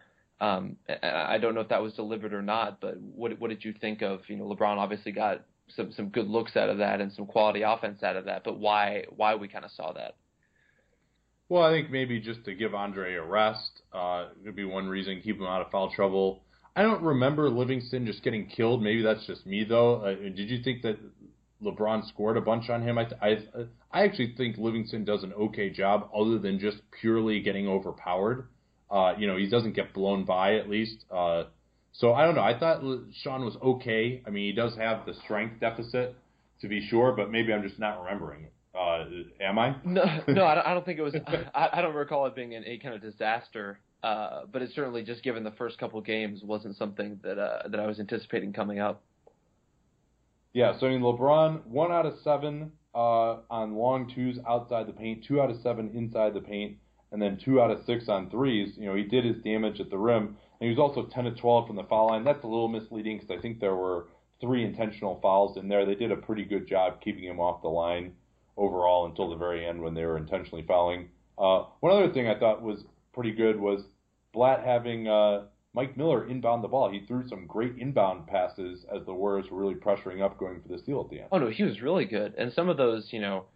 S2: I don't know if that was deliberate or not, but what did you think of, LeBron obviously got some good looks out of that and some quality offense out of that, but why we kind of saw that?
S1: Well, I think maybe just to give Andre a rest would be one reason, keep him out of foul trouble. I don't remember Livingston just getting killed. Maybe that's just me, though. Did you think that LeBron scored a bunch on him? I actually think Livingston does an okay job other than just purely getting overpowered. He doesn't get blown by, at least. So I don't know. I thought Sean was okay. I mean, he does have the strength deficit, to be sure, but maybe I'm just not remembering it. Am I?
S2: No, I don't think it was. I don't recall it being a kind of disaster, but it certainly, just given the first couple games, wasn't something that I was anticipating coming up.
S1: Yeah, so I mean, LeBron, 1 out of 7 on long twos outside the paint, 2 out of 7 inside the paint, and then 2 out of 6 on threes. He did his damage at the rim, and he was also 10 of 12 from the foul line. That's a little misleading because I think there were 3 intentional fouls in there. They did a pretty good job keeping him off the line overall until the very end when they were intentionally fouling. One other thing I thought was pretty good was Blatt having Mike Miller inbound the ball. He threw some great inbound passes as the Warriors were really pressuring up going for the steal at the end.
S2: Oh, no, he was really good. And some of those,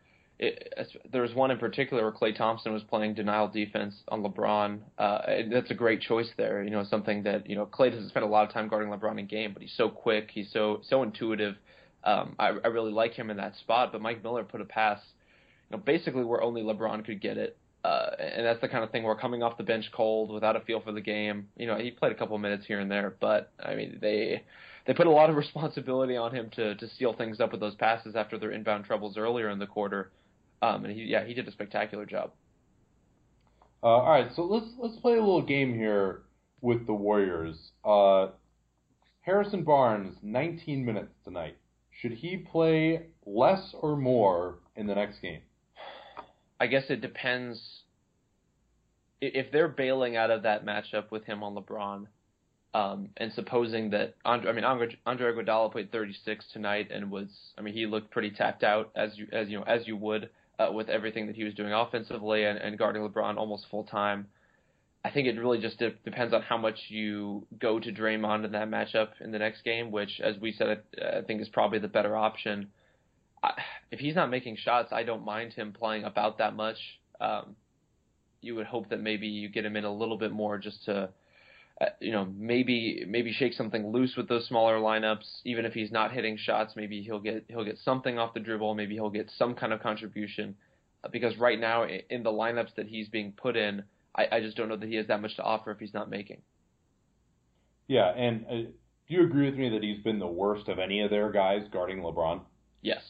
S2: there was one in particular where Klay Thompson was playing denial defense on LeBron. That's a great choice there. Something that, Klay doesn't spend a lot of time guarding LeBron in game, but he's so quick. He's so intuitive. I really like him in that spot, but Mike Miller put a pass, basically where only LeBron could get it. And that's the kind of thing where coming off the bench cold, without a feel for the game, he played a couple of minutes here and there, but I mean, they put a lot of responsibility on him to seal things up with those passes after their inbound troubles earlier in the quarter. And he did a spectacular job.
S1: All right, so let's play a little game here with the Warriors. Harrison Barnes, 19 minutes tonight. Should he play less or more in the next game?
S2: I guess it depends. If they're bailing out of that matchup with him on LeBron, and supposing that Andre Iguodala played 36 tonight and he looked pretty tapped out as you would with everything that he was doing offensively and guarding LeBron almost full time. I think it really just depends on how much you go to Draymond in that matchup in the next game, which, as we said, I think is probably the better option. If he's not making shots, I don't mind him playing about that much. You would hope that maybe you get him in a little bit more just to, maybe shake something loose with those smaller lineups. Even if he's not hitting shots, maybe he'll get something off the dribble. Maybe he'll get some kind of contribution. Because right now, in the lineups that he's being put in, I just don't know that he has that much to offer if he's not making.
S1: Yeah, and do you agree with me that he's been the worst of any of their guys guarding LeBron?
S2: Yes.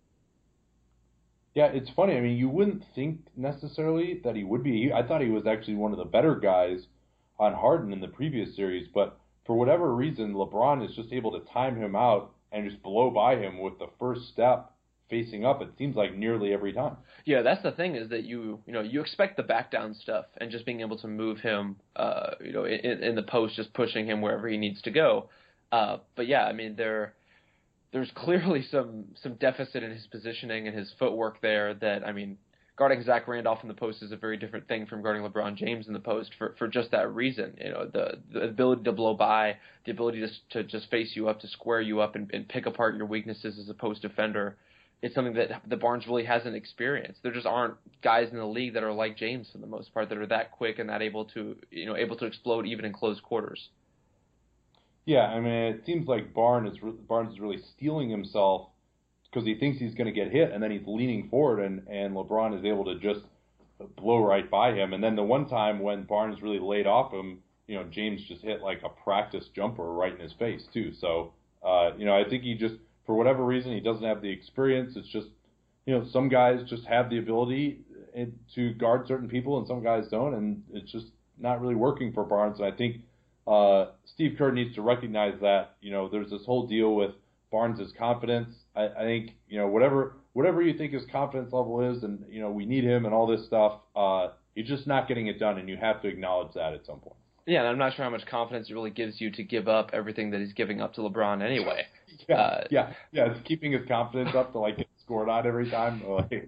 S1: Yeah, it's funny. I mean, you wouldn't think necessarily that he would be. I thought he was actually one of the better guys on Harden in the previous series, but for whatever reason, LeBron is just able to time him out and just blow by him with the first step facing up, it seems like, nearly every time.
S2: Yeah, that's the thing, is that you expect the back down stuff and just being able to move him in the post, just pushing him wherever he needs to go. But yeah, I mean, there's clearly some deficit in his positioning and his footwork there that, I mean, guarding Zach Randolph in the post is a very different thing from guarding LeBron James in the post for just that reason. The ability to blow by, the ability to just face you up, to square you up and pick apart your weaknesses as a post defender. It's something that the Barnes really hasn't experienced. There just aren't guys in the league that are like James for the most part, that are that quick and that able to explode even in close quarters.
S1: Yeah, I mean, it seems like Barnes is really stealing himself because he thinks he's going to get hit, and then he's leaning forward, and LeBron is able to just blow right by him. And then the one time when Barnes really laid off him, James just hit like a practice jumper right in his face too. So I think he just, for whatever reason, he doesn't have the experience. It's just, some guys just have the ability to guard certain people and some guys don't, and it's just not really working for Barnes. And I think Steve Kerr needs to recognize that. There's this whole deal with Barnes' confidence. I think, whatever you think his confidence level is, and, we need him and all this stuff, he's just not getting it done, and you have to acknowledge that at some point.
S2: Yeah, and I'm not sure how much confidence it really gives you to give up everything that he's giving up to LeBron anyway.
S1: Yeah, it's keeping his confidence up to get scored on every time.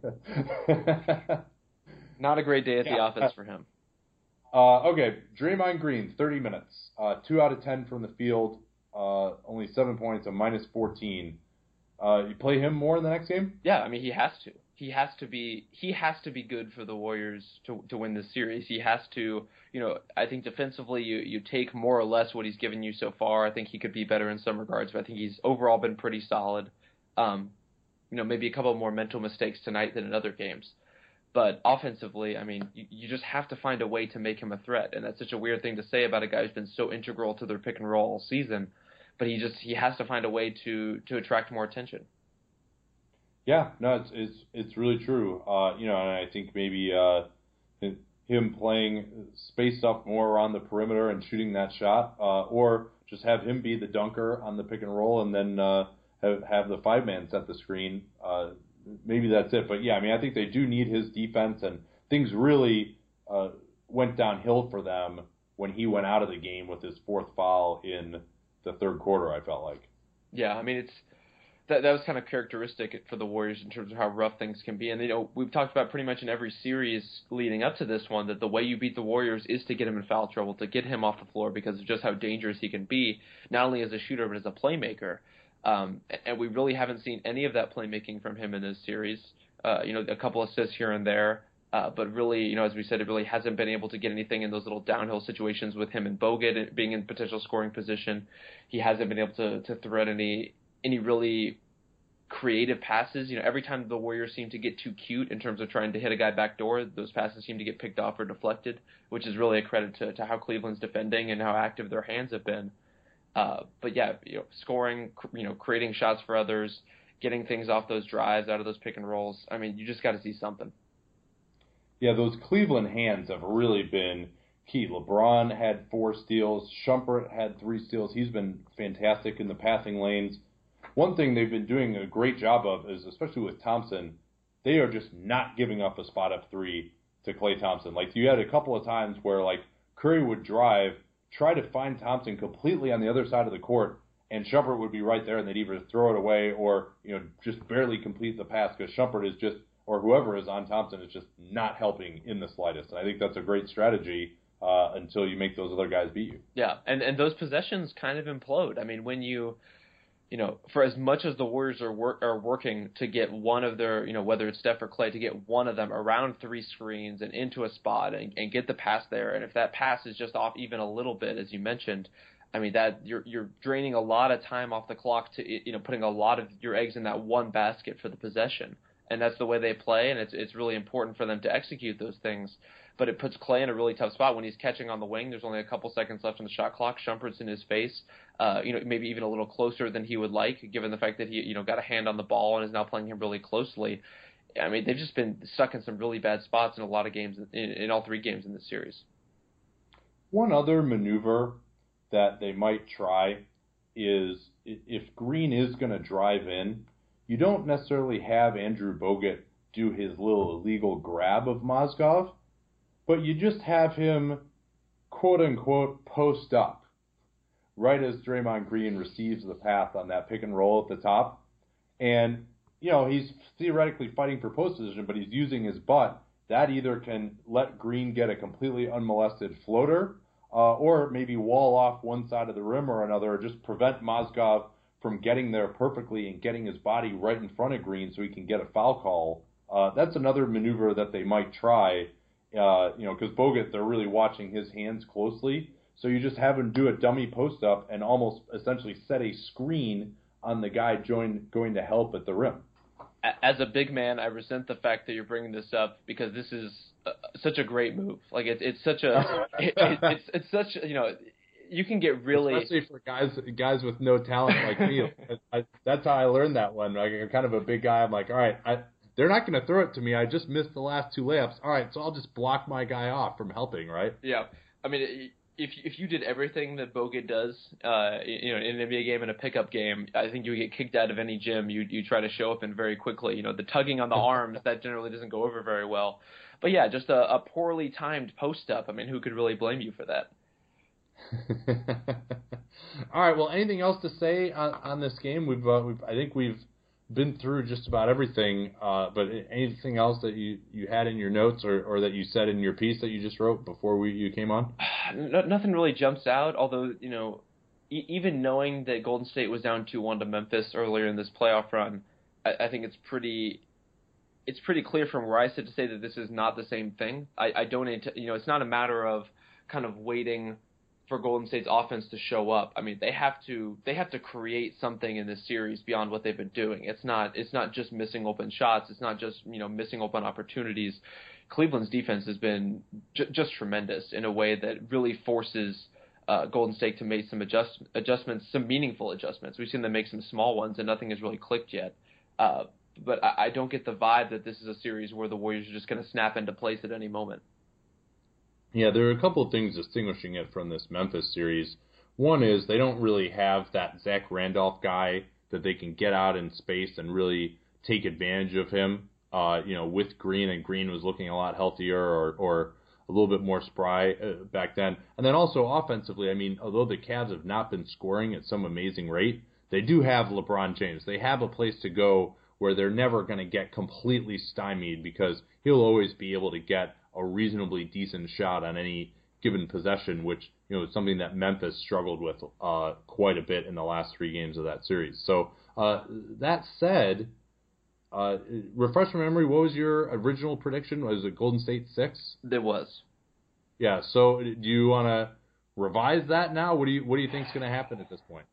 S2: Not a great day at the office for him.
S1: Okay, Draymond Green, 30 minutes, 2 out of 10 from the field, only 7 points, a -14. You play him more in the next game?
S2: Yeah, I mean he has to. He has to be good for the Warriors to win this series. He has to, I think defensively you take more or less what he's given you so far. I think he could be better in some regards, but I think he's overall been pretty solid. Maybe a couple more mental mistakes tonight than in other games. But offensively, I mean, you just have to find a way to make him a threat, and that's such a weird thing to say about a guy who's been so integral to their pick and roll all season. But he has to find a way to attract more attention.
S1: Yeah, no, it's really true. And I think maybe him playing spaced up more around the perimeter and shooting that shot, or just have him be the dunker on the pick and roll, and then have the 5-man set the screen. Maybe that's it. But yeah, I mean, I think they do need his defense, and things really went downhill for them when he went out of the game with his 4th foul in the 3rd quarter. I felt like.
S2: Yeah, I mean that was kind of characteristic for the Warriors in terms of how rough things can be. And we've talked about pretty much in every series leading up to this one that the way you beat the Warriors is to get him in foul trouble, to get him off the floor because of just how dangerous he can be, not only as a shooter but as a playmaker. And we really haven't seen any of that playmaking from him in this series. A couple assists here and there, but really, as we said, it really hasn't been able to get anything in those little downhill situations with him and Bogut being in potential scoring position. He hasn't been able to thread any really creative passes. Every time the Warriors seem to get too cute in terms of trying to hit a guy backdoor, those passes seem to get picked off or deflected, which is really a credit to how Cleveland's defending and how active their hands have been. But yeah, scoring, creating shots for others, getting things off those drives, out of those pick and rolls. I mean, you just got to see something.
S1: Yeah, those Cleveland hands have really been key. LeBron had 4 steals. Shumpert had 3 steals. He's been fantastic in the passing lanes. One thing they've been doing a great job of is, especially with Thompson, they are just not giving up a spot-up 3 to Klay Thompson. You had a couple of times where, Curry would drive, try to find Thompson completely on the other side of the court, and Shumpert would be right there, and they'd either throw it away or, just barely complete the pass because Shumpert is just, or whoever is on Thompson is just not helping in the slightest. And I think that's a great strategy until you make those other guys beat you.
S2: Yeah, and those possessions kind of implode. I mean, when for as much as the Warriors are working to get one of their, whether it's Steph or Klay, to get one of them around 3 screens and into a spot and get the pass there, and if that pass is just off even a little bit, as you mentioned, I mean that you're draining a lot of time off the clock to putting a lot of your eggs in that one basket for the possession, and that's the way they play, and it's really important for them to execute those things. But it puts Klay in a really tough spot when he's catching on the wing. There's only a couple seconds left on the shot clock. Shumpert's in his face, maybe even a little closer than he would like, given the fact that he, got a hand on the ball and is now playing him really closely. I mean, they've just been stuck in some really bad spots in a lot of games, in all 3 games in this series.
S1: One other maneuver that they might try is if Green is going to drive in, you don't necessarily have Andrew Bogut do his little illegal grab of Mozgov, but you just have him, quote-unquote, post up right as Draymond Green receives the pass on that pick and roll at the top. And, he's theoretically fighting for post position, but he's using his butt. That either can let Green get a completely unmolested floater or maybe wall off one side of the rim or another, or just prevent Mozgov from getting there perfectly and getting his body right in front of Green so he can get a foul call. That's another maneuver that they might try. Because Bogut, they're really watching his hands closely. So you just have him do a dummy post-up and almost essentially set a screen on the guy going to help at the rim.
S2: As a big man, I resent the fact that you're bringing this up because this is such a great move. It's such a, it's such, you can get really,
S1: especially for guys with no talent like me. That's how I learned that one. Like, I'm kind of a big guy. I'm like, all right, they're not going to throw it to me. I just missed the last 2 layups. All right, so I'll just block my guy off from helping, right?
S2: yeah. I mean, if you did everything that Bogut does, in an NBA game and a pickup game, I think you would get kicked out of any gym. You try to show up in very quickly. The tugging on the arms, that generally doesn't go over very well. But yeah, just a poorly timed post up. I mean, who could really blame you for that?
S1: All right. Well, anything else to say on this game? I think we've been through just about everything. But anything else that you had in your notes or that you said in your piece that you just wrote before you came on?
S2: Nothing really jumps out. Although even knowing that Golden State was down 2-1 to Memphis earlier in this playoff run, I think it's pretty clear from where I sit to say that this is not the same thing. I don't, it's not a matter of kind of waiting for Golden State's offense to show up. I mean, they have to create something in this series beyond what they've been doing. It's not just missing open shots. It's not just missing open opportunities. Cleveland's defense has been just tremendous in a way that really forces Golden State to make some adjustments, some meaningful adjustments. We've seen them make some small ones, and nothing has really clicked yet. But I don't get the vibe that this is a series where the Warriors are just going to snap into place at any moment.
S1: Yeah, there are a couple of things distinguishing it from this Memphis series. One is they don't really have that Zach Randolph guy that they can get out in space and really take advantage of him. With Green, and Green was looking a lot healthier or a little bit more spry back then. And then also offensively, I mean, although the Cavs have not been scoring at some amazing rate, they do have LeBron James. They have a place to go where they're never going to get completely stymied because he'll always be able to get a reasonably decent shot on any given possession, which is something that Memphis struggled with quite a bit in the last 3 games of that series. So that said, refresh my memory. What was your original prediction? Was it Golden State 6?
S2: There was.
S1: Yeah. So do you want to revise that now? What do you think is going to happen at this point?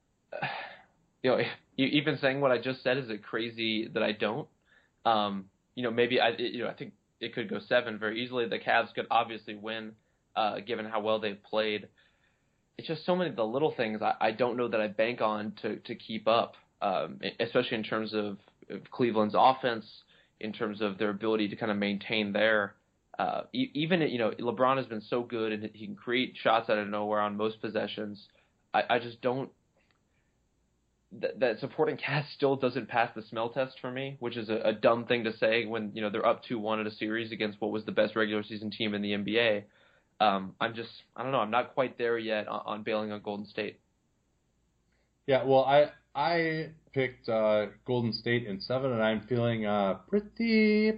S2: Even saying what I just said, is it crazy that I don't? Maybe I think it could go 7 very easily. The Cavs could obviously win, given how well they've played. It's just so many of the little things I don't know that I bank on to keep up, especially in terms of Cleveland's offense, in terms of their ability to kind of maintain their. Even LeBron has been so good and he can create shots out of nowhere on most possessions. I just don't. That supporting cast still doesn't pass the smell test for me, which is a dumb thing to say when they're up 2-1 in a series against what was the best regular season team in the NBA. I don't know. I'm not quite there yet on bailing on Golden State.
S1: Yeah, well, I picked Golden State in 7, and I'm feeling pretty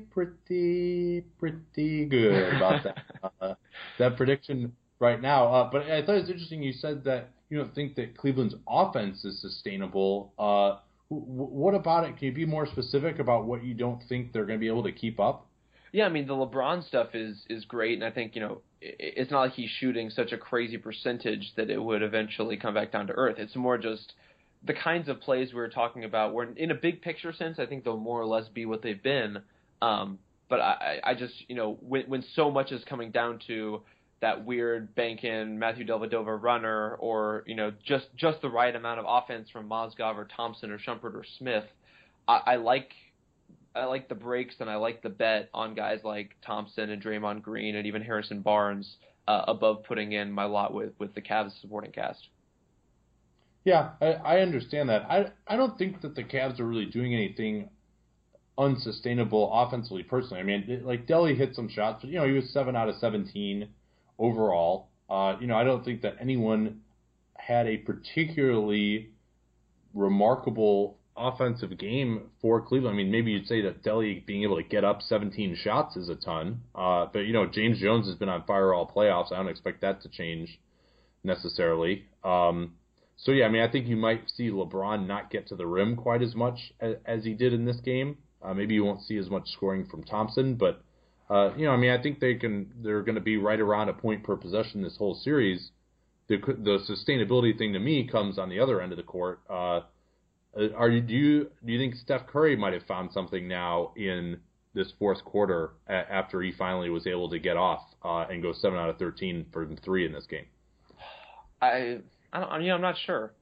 S1: good about that prediction right now. But I thought it was interesting you said that you don't think that Cleveland's offense is sustainable. What about it? Can you be more specific about what you don't think they're going to be able to keep up?
S2: Yeah, I mean, the LeBron stuff is great, and I think, it's not like he's shooting such a crazy percentage that it would eventually come back down to earth. It's more just the kinds of plays we were talking about where, in a big picture sense, I think they'll more or less be what they've been. But I just, when so much is coming down to that weird bank-in Matthew Dellavedova runner, or just the right amount of offense from Mozgov or Thompson or Shumpert or Smith, I like the breaks, and I like the bet on guys like Thompson and Draymond Green and even Harrison Barnes above putting in my lot with the Cavs supporting cast.
S1: Yeah, I understand that. I don't think that the Cavs are really doing anything unsustainable offensively, personally. I mean, like Delly hit some shots, but he was 7 out of 17 overall. I don't think that anyone had a particularly remarkable offensive game for Cleveland. I mean, maybe you'd say that Delly being able to get up 17 shots is a ton. But James Jones has been on fire all playoffs. I don't expect that to change necessarily. So yeah, I mean, I think you might see LeBron not get to the rim quite as much as he did in this game. Maybe you won't see as much scoring from Thompson, but I think they're going to be right around a point per possession this whole series. The sustainability thing to me comes on the other end of the court. Do you think Steph Curry might have found something now in this fourth quarter after he finally was able to get off and go 7 out of 13 for 3 in this game?
S2: I don't, I'm not sure.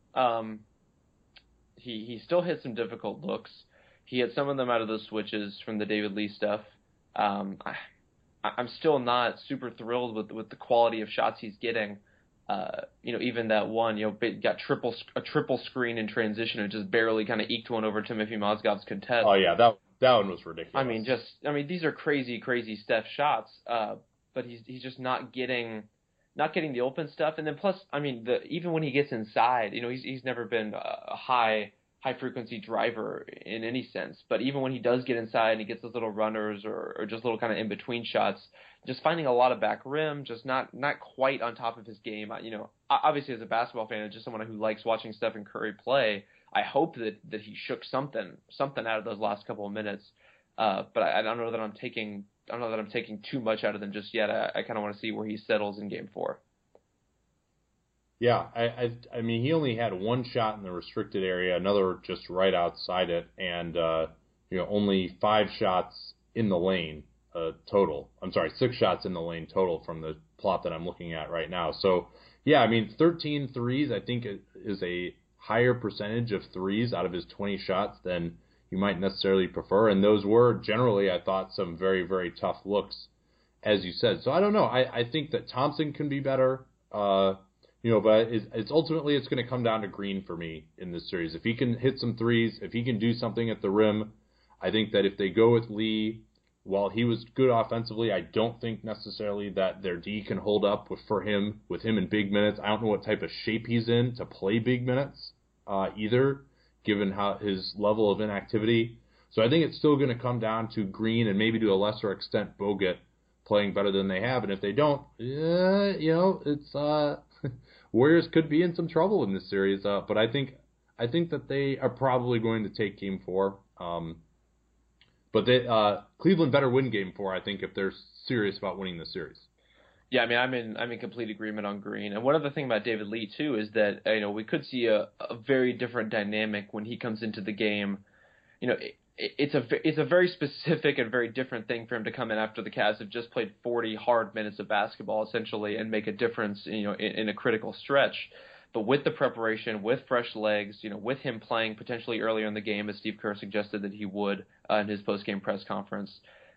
S2: He still hit some difficult looks. He hit some of them out of those switches from the David Lee stuff. Um, I, I'm still not super thrilled with the quality of shots he's getting. Even that one, got a triple screen in transition and just barely kind of eked one over Timofey Mozgov's contest.
S1: Oh yeah, that one was ridiculous.
S2: These are crazy Steph shots. But he's just not getting the open stuff. And then plus, even when he gets inside, he's never been a high frequency driver in any sense. But even when he does get inside and he gets those little runners or just little kind of in between shots, just finding a lot of back rim, just not quite on top of his game. Obviously as a basketball fan and just someone who likes watching Stephen Curry play, I hope that he shook something out of those last couple of minutes. But I don't know that I'm taking too much out of them just yet. I kind of want to see where he settles in Game 4.
S1: Yeah, I mean, he only had one shot in the restricted area, another just right outside it, and only 5 shots in the lane total. I'm sorry, 6 shots in the lane total from the plot that I'm looking at right now. So, yeah, I mean, 13 threes, I think, is a higher percentage of threes out of his 20 shots than you might necessarily prefer, and those were generally, I thought, some very, very tough looks, as you said. So I don't know. I think that Thompson can be better. But it's ultimately it's going to come down to Green for me in this series. If he can hit some threes, if he can do something at the rim, I think that if they go with Lee, while he was good offensively, I don't think necessarily that their D can hold up with him in big minutes. I don't know what type of shape he's in to play big minutes either, given how his level of inactivity. So I think it's still going to come down to Green and maybe to a lesser extent Bogut playing better than they have. And if they don't, it's Warriors could be in some trouble in this series. But I think that they are probably going to take Game 4. But Cleveland better win Game 4, I think, if they're serious about winning the series.
S2: Yeah, I'm in complete agreement on Green. And one other thing about David Lee too is that we could see a very different dynamic when he comes into the game. It's a very specific and very different thing for him to come in after the Cavs have just played 40 hard minutes of basketball essentially and make a difference in a critical stretch. But with the preparation, with fresh legs, with him playing potentially earlier in the game, as Steve Kerr suggested that he would in his post-game press conference,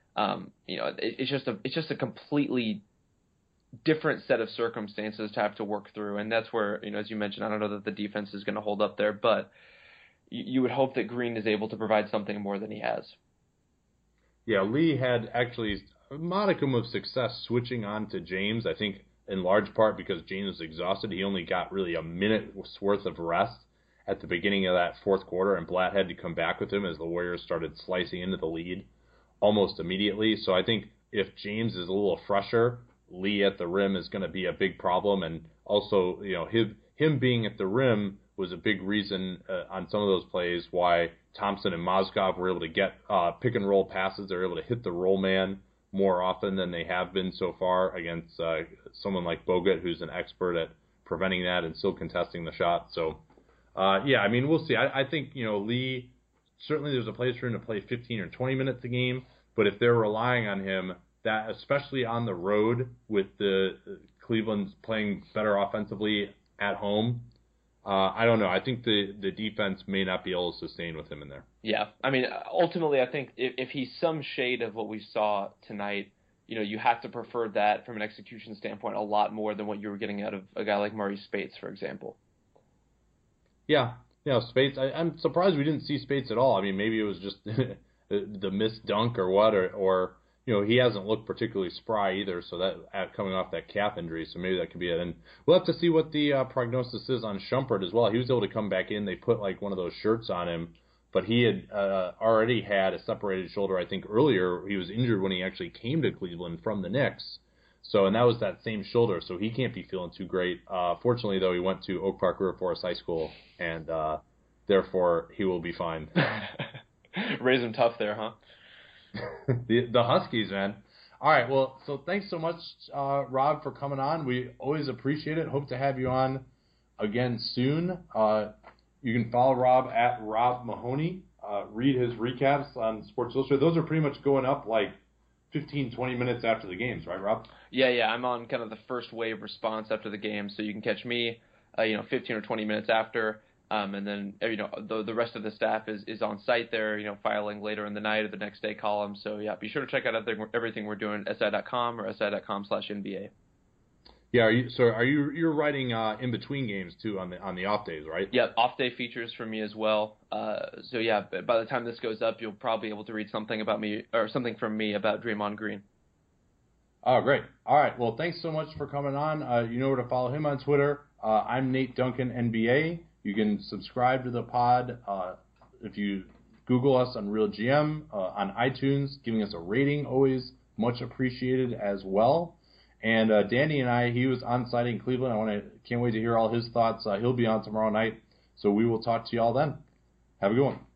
S2: it's just a completely different set of circumstances to have to work through, and that's where as you mentioned, I don't know that the defense is going to hold up there, but you would hope that Green is able to provide something more than he has.
S1: Yeah, Lee had actually a modicum of success switching on to James. I think in large part because James was exhausted. He only got really a minute's worth of rest at the beginning of that fourth quarter, and Blatt had to come back with him as the Warriors started slicing into the lead almost immediately. So I think if James is a little fresher, Lee at the rim is going to be a big problem, and also him being at the rim was a big reason on some of those plays why Thompson and Mozgov were able to get pick and roll passes. They're able to hit the roll man more often than they have been so far against someone like Bogut, who's an expert at preventing that and still contesting the shot. So we'll see. I think Lee, certainly there's a place for him to play 15 or 20 minutes a game, but if they're relying on him, that especially on the road with the Cleveland playing better offensively at home, I don't know. I think the defense may not be able to sustain with him in there.
S2: Yeah. Ultimately, I think if he's some shade of what we saw tonight, you have to prefer that from an execution standpoint a lot more than what you were getting out of a guy like Murray Spates, for example.
S1: Yeah. Spates, I'm surprised we didn't see Spates at all. Maybe it was just the missed dunk or what, or he hasn't looked particularly spry either, so that coming off that calf injury, so maybe that could be it. And we'll have to see what the prognosis is on Shumpert as well. He was able to come back in. They put like one of those shirts on him, but he had already had a separated shoulder, I think, earlier. He was injured when he actually came to Cleveland from the Knicks. And that was that same shoulder, so he can't be feeling too great. Fortunately, though, he went to Oak Park River Forest High School, and therefore he will be fine.
S2: Raise him tough there, huh?
S1: the Huskies, man. All right, well, so thanks so much, Rob, for coming on. We always appreciate it. Hope to have you on again soon. You can follow Rob at Rob Mahoney. Read his recaps on Sports Illustrated. Those are pretty much going up like 15, 20 minutes after the games, right, Rob?
S2: Yeah. I'm on kind of the first wave response after the game, so you can catch me 15 or 20 minutes after. And then, the rest of the staff is on site there, filing later in the night or the next day column. So, yeah, be sure to check out everything we're doing at SI.com or SI.com/NBA.
S1: Yeah, you're writing in between games too on the off days, right?
S2: Yeah, off day features for me as well. So yeah, by the time this goes up, you'll probably be able to read something about me or something from me about Draymond Green.
S1: Oh, great. All right. Well, thanks so much for coming on. You know where to follow him on Twitter. I'm Nate Duncan NBA. You can subscribe to the pod if you Google us on Real GM on iTunes, giving us a rating, always much appreciated as well. And Danny and I, he was on site in Cleveland. Can't wait to hear all his thoughts. He'll be on tomorrow night, so we will talk to you all then. Have a good one.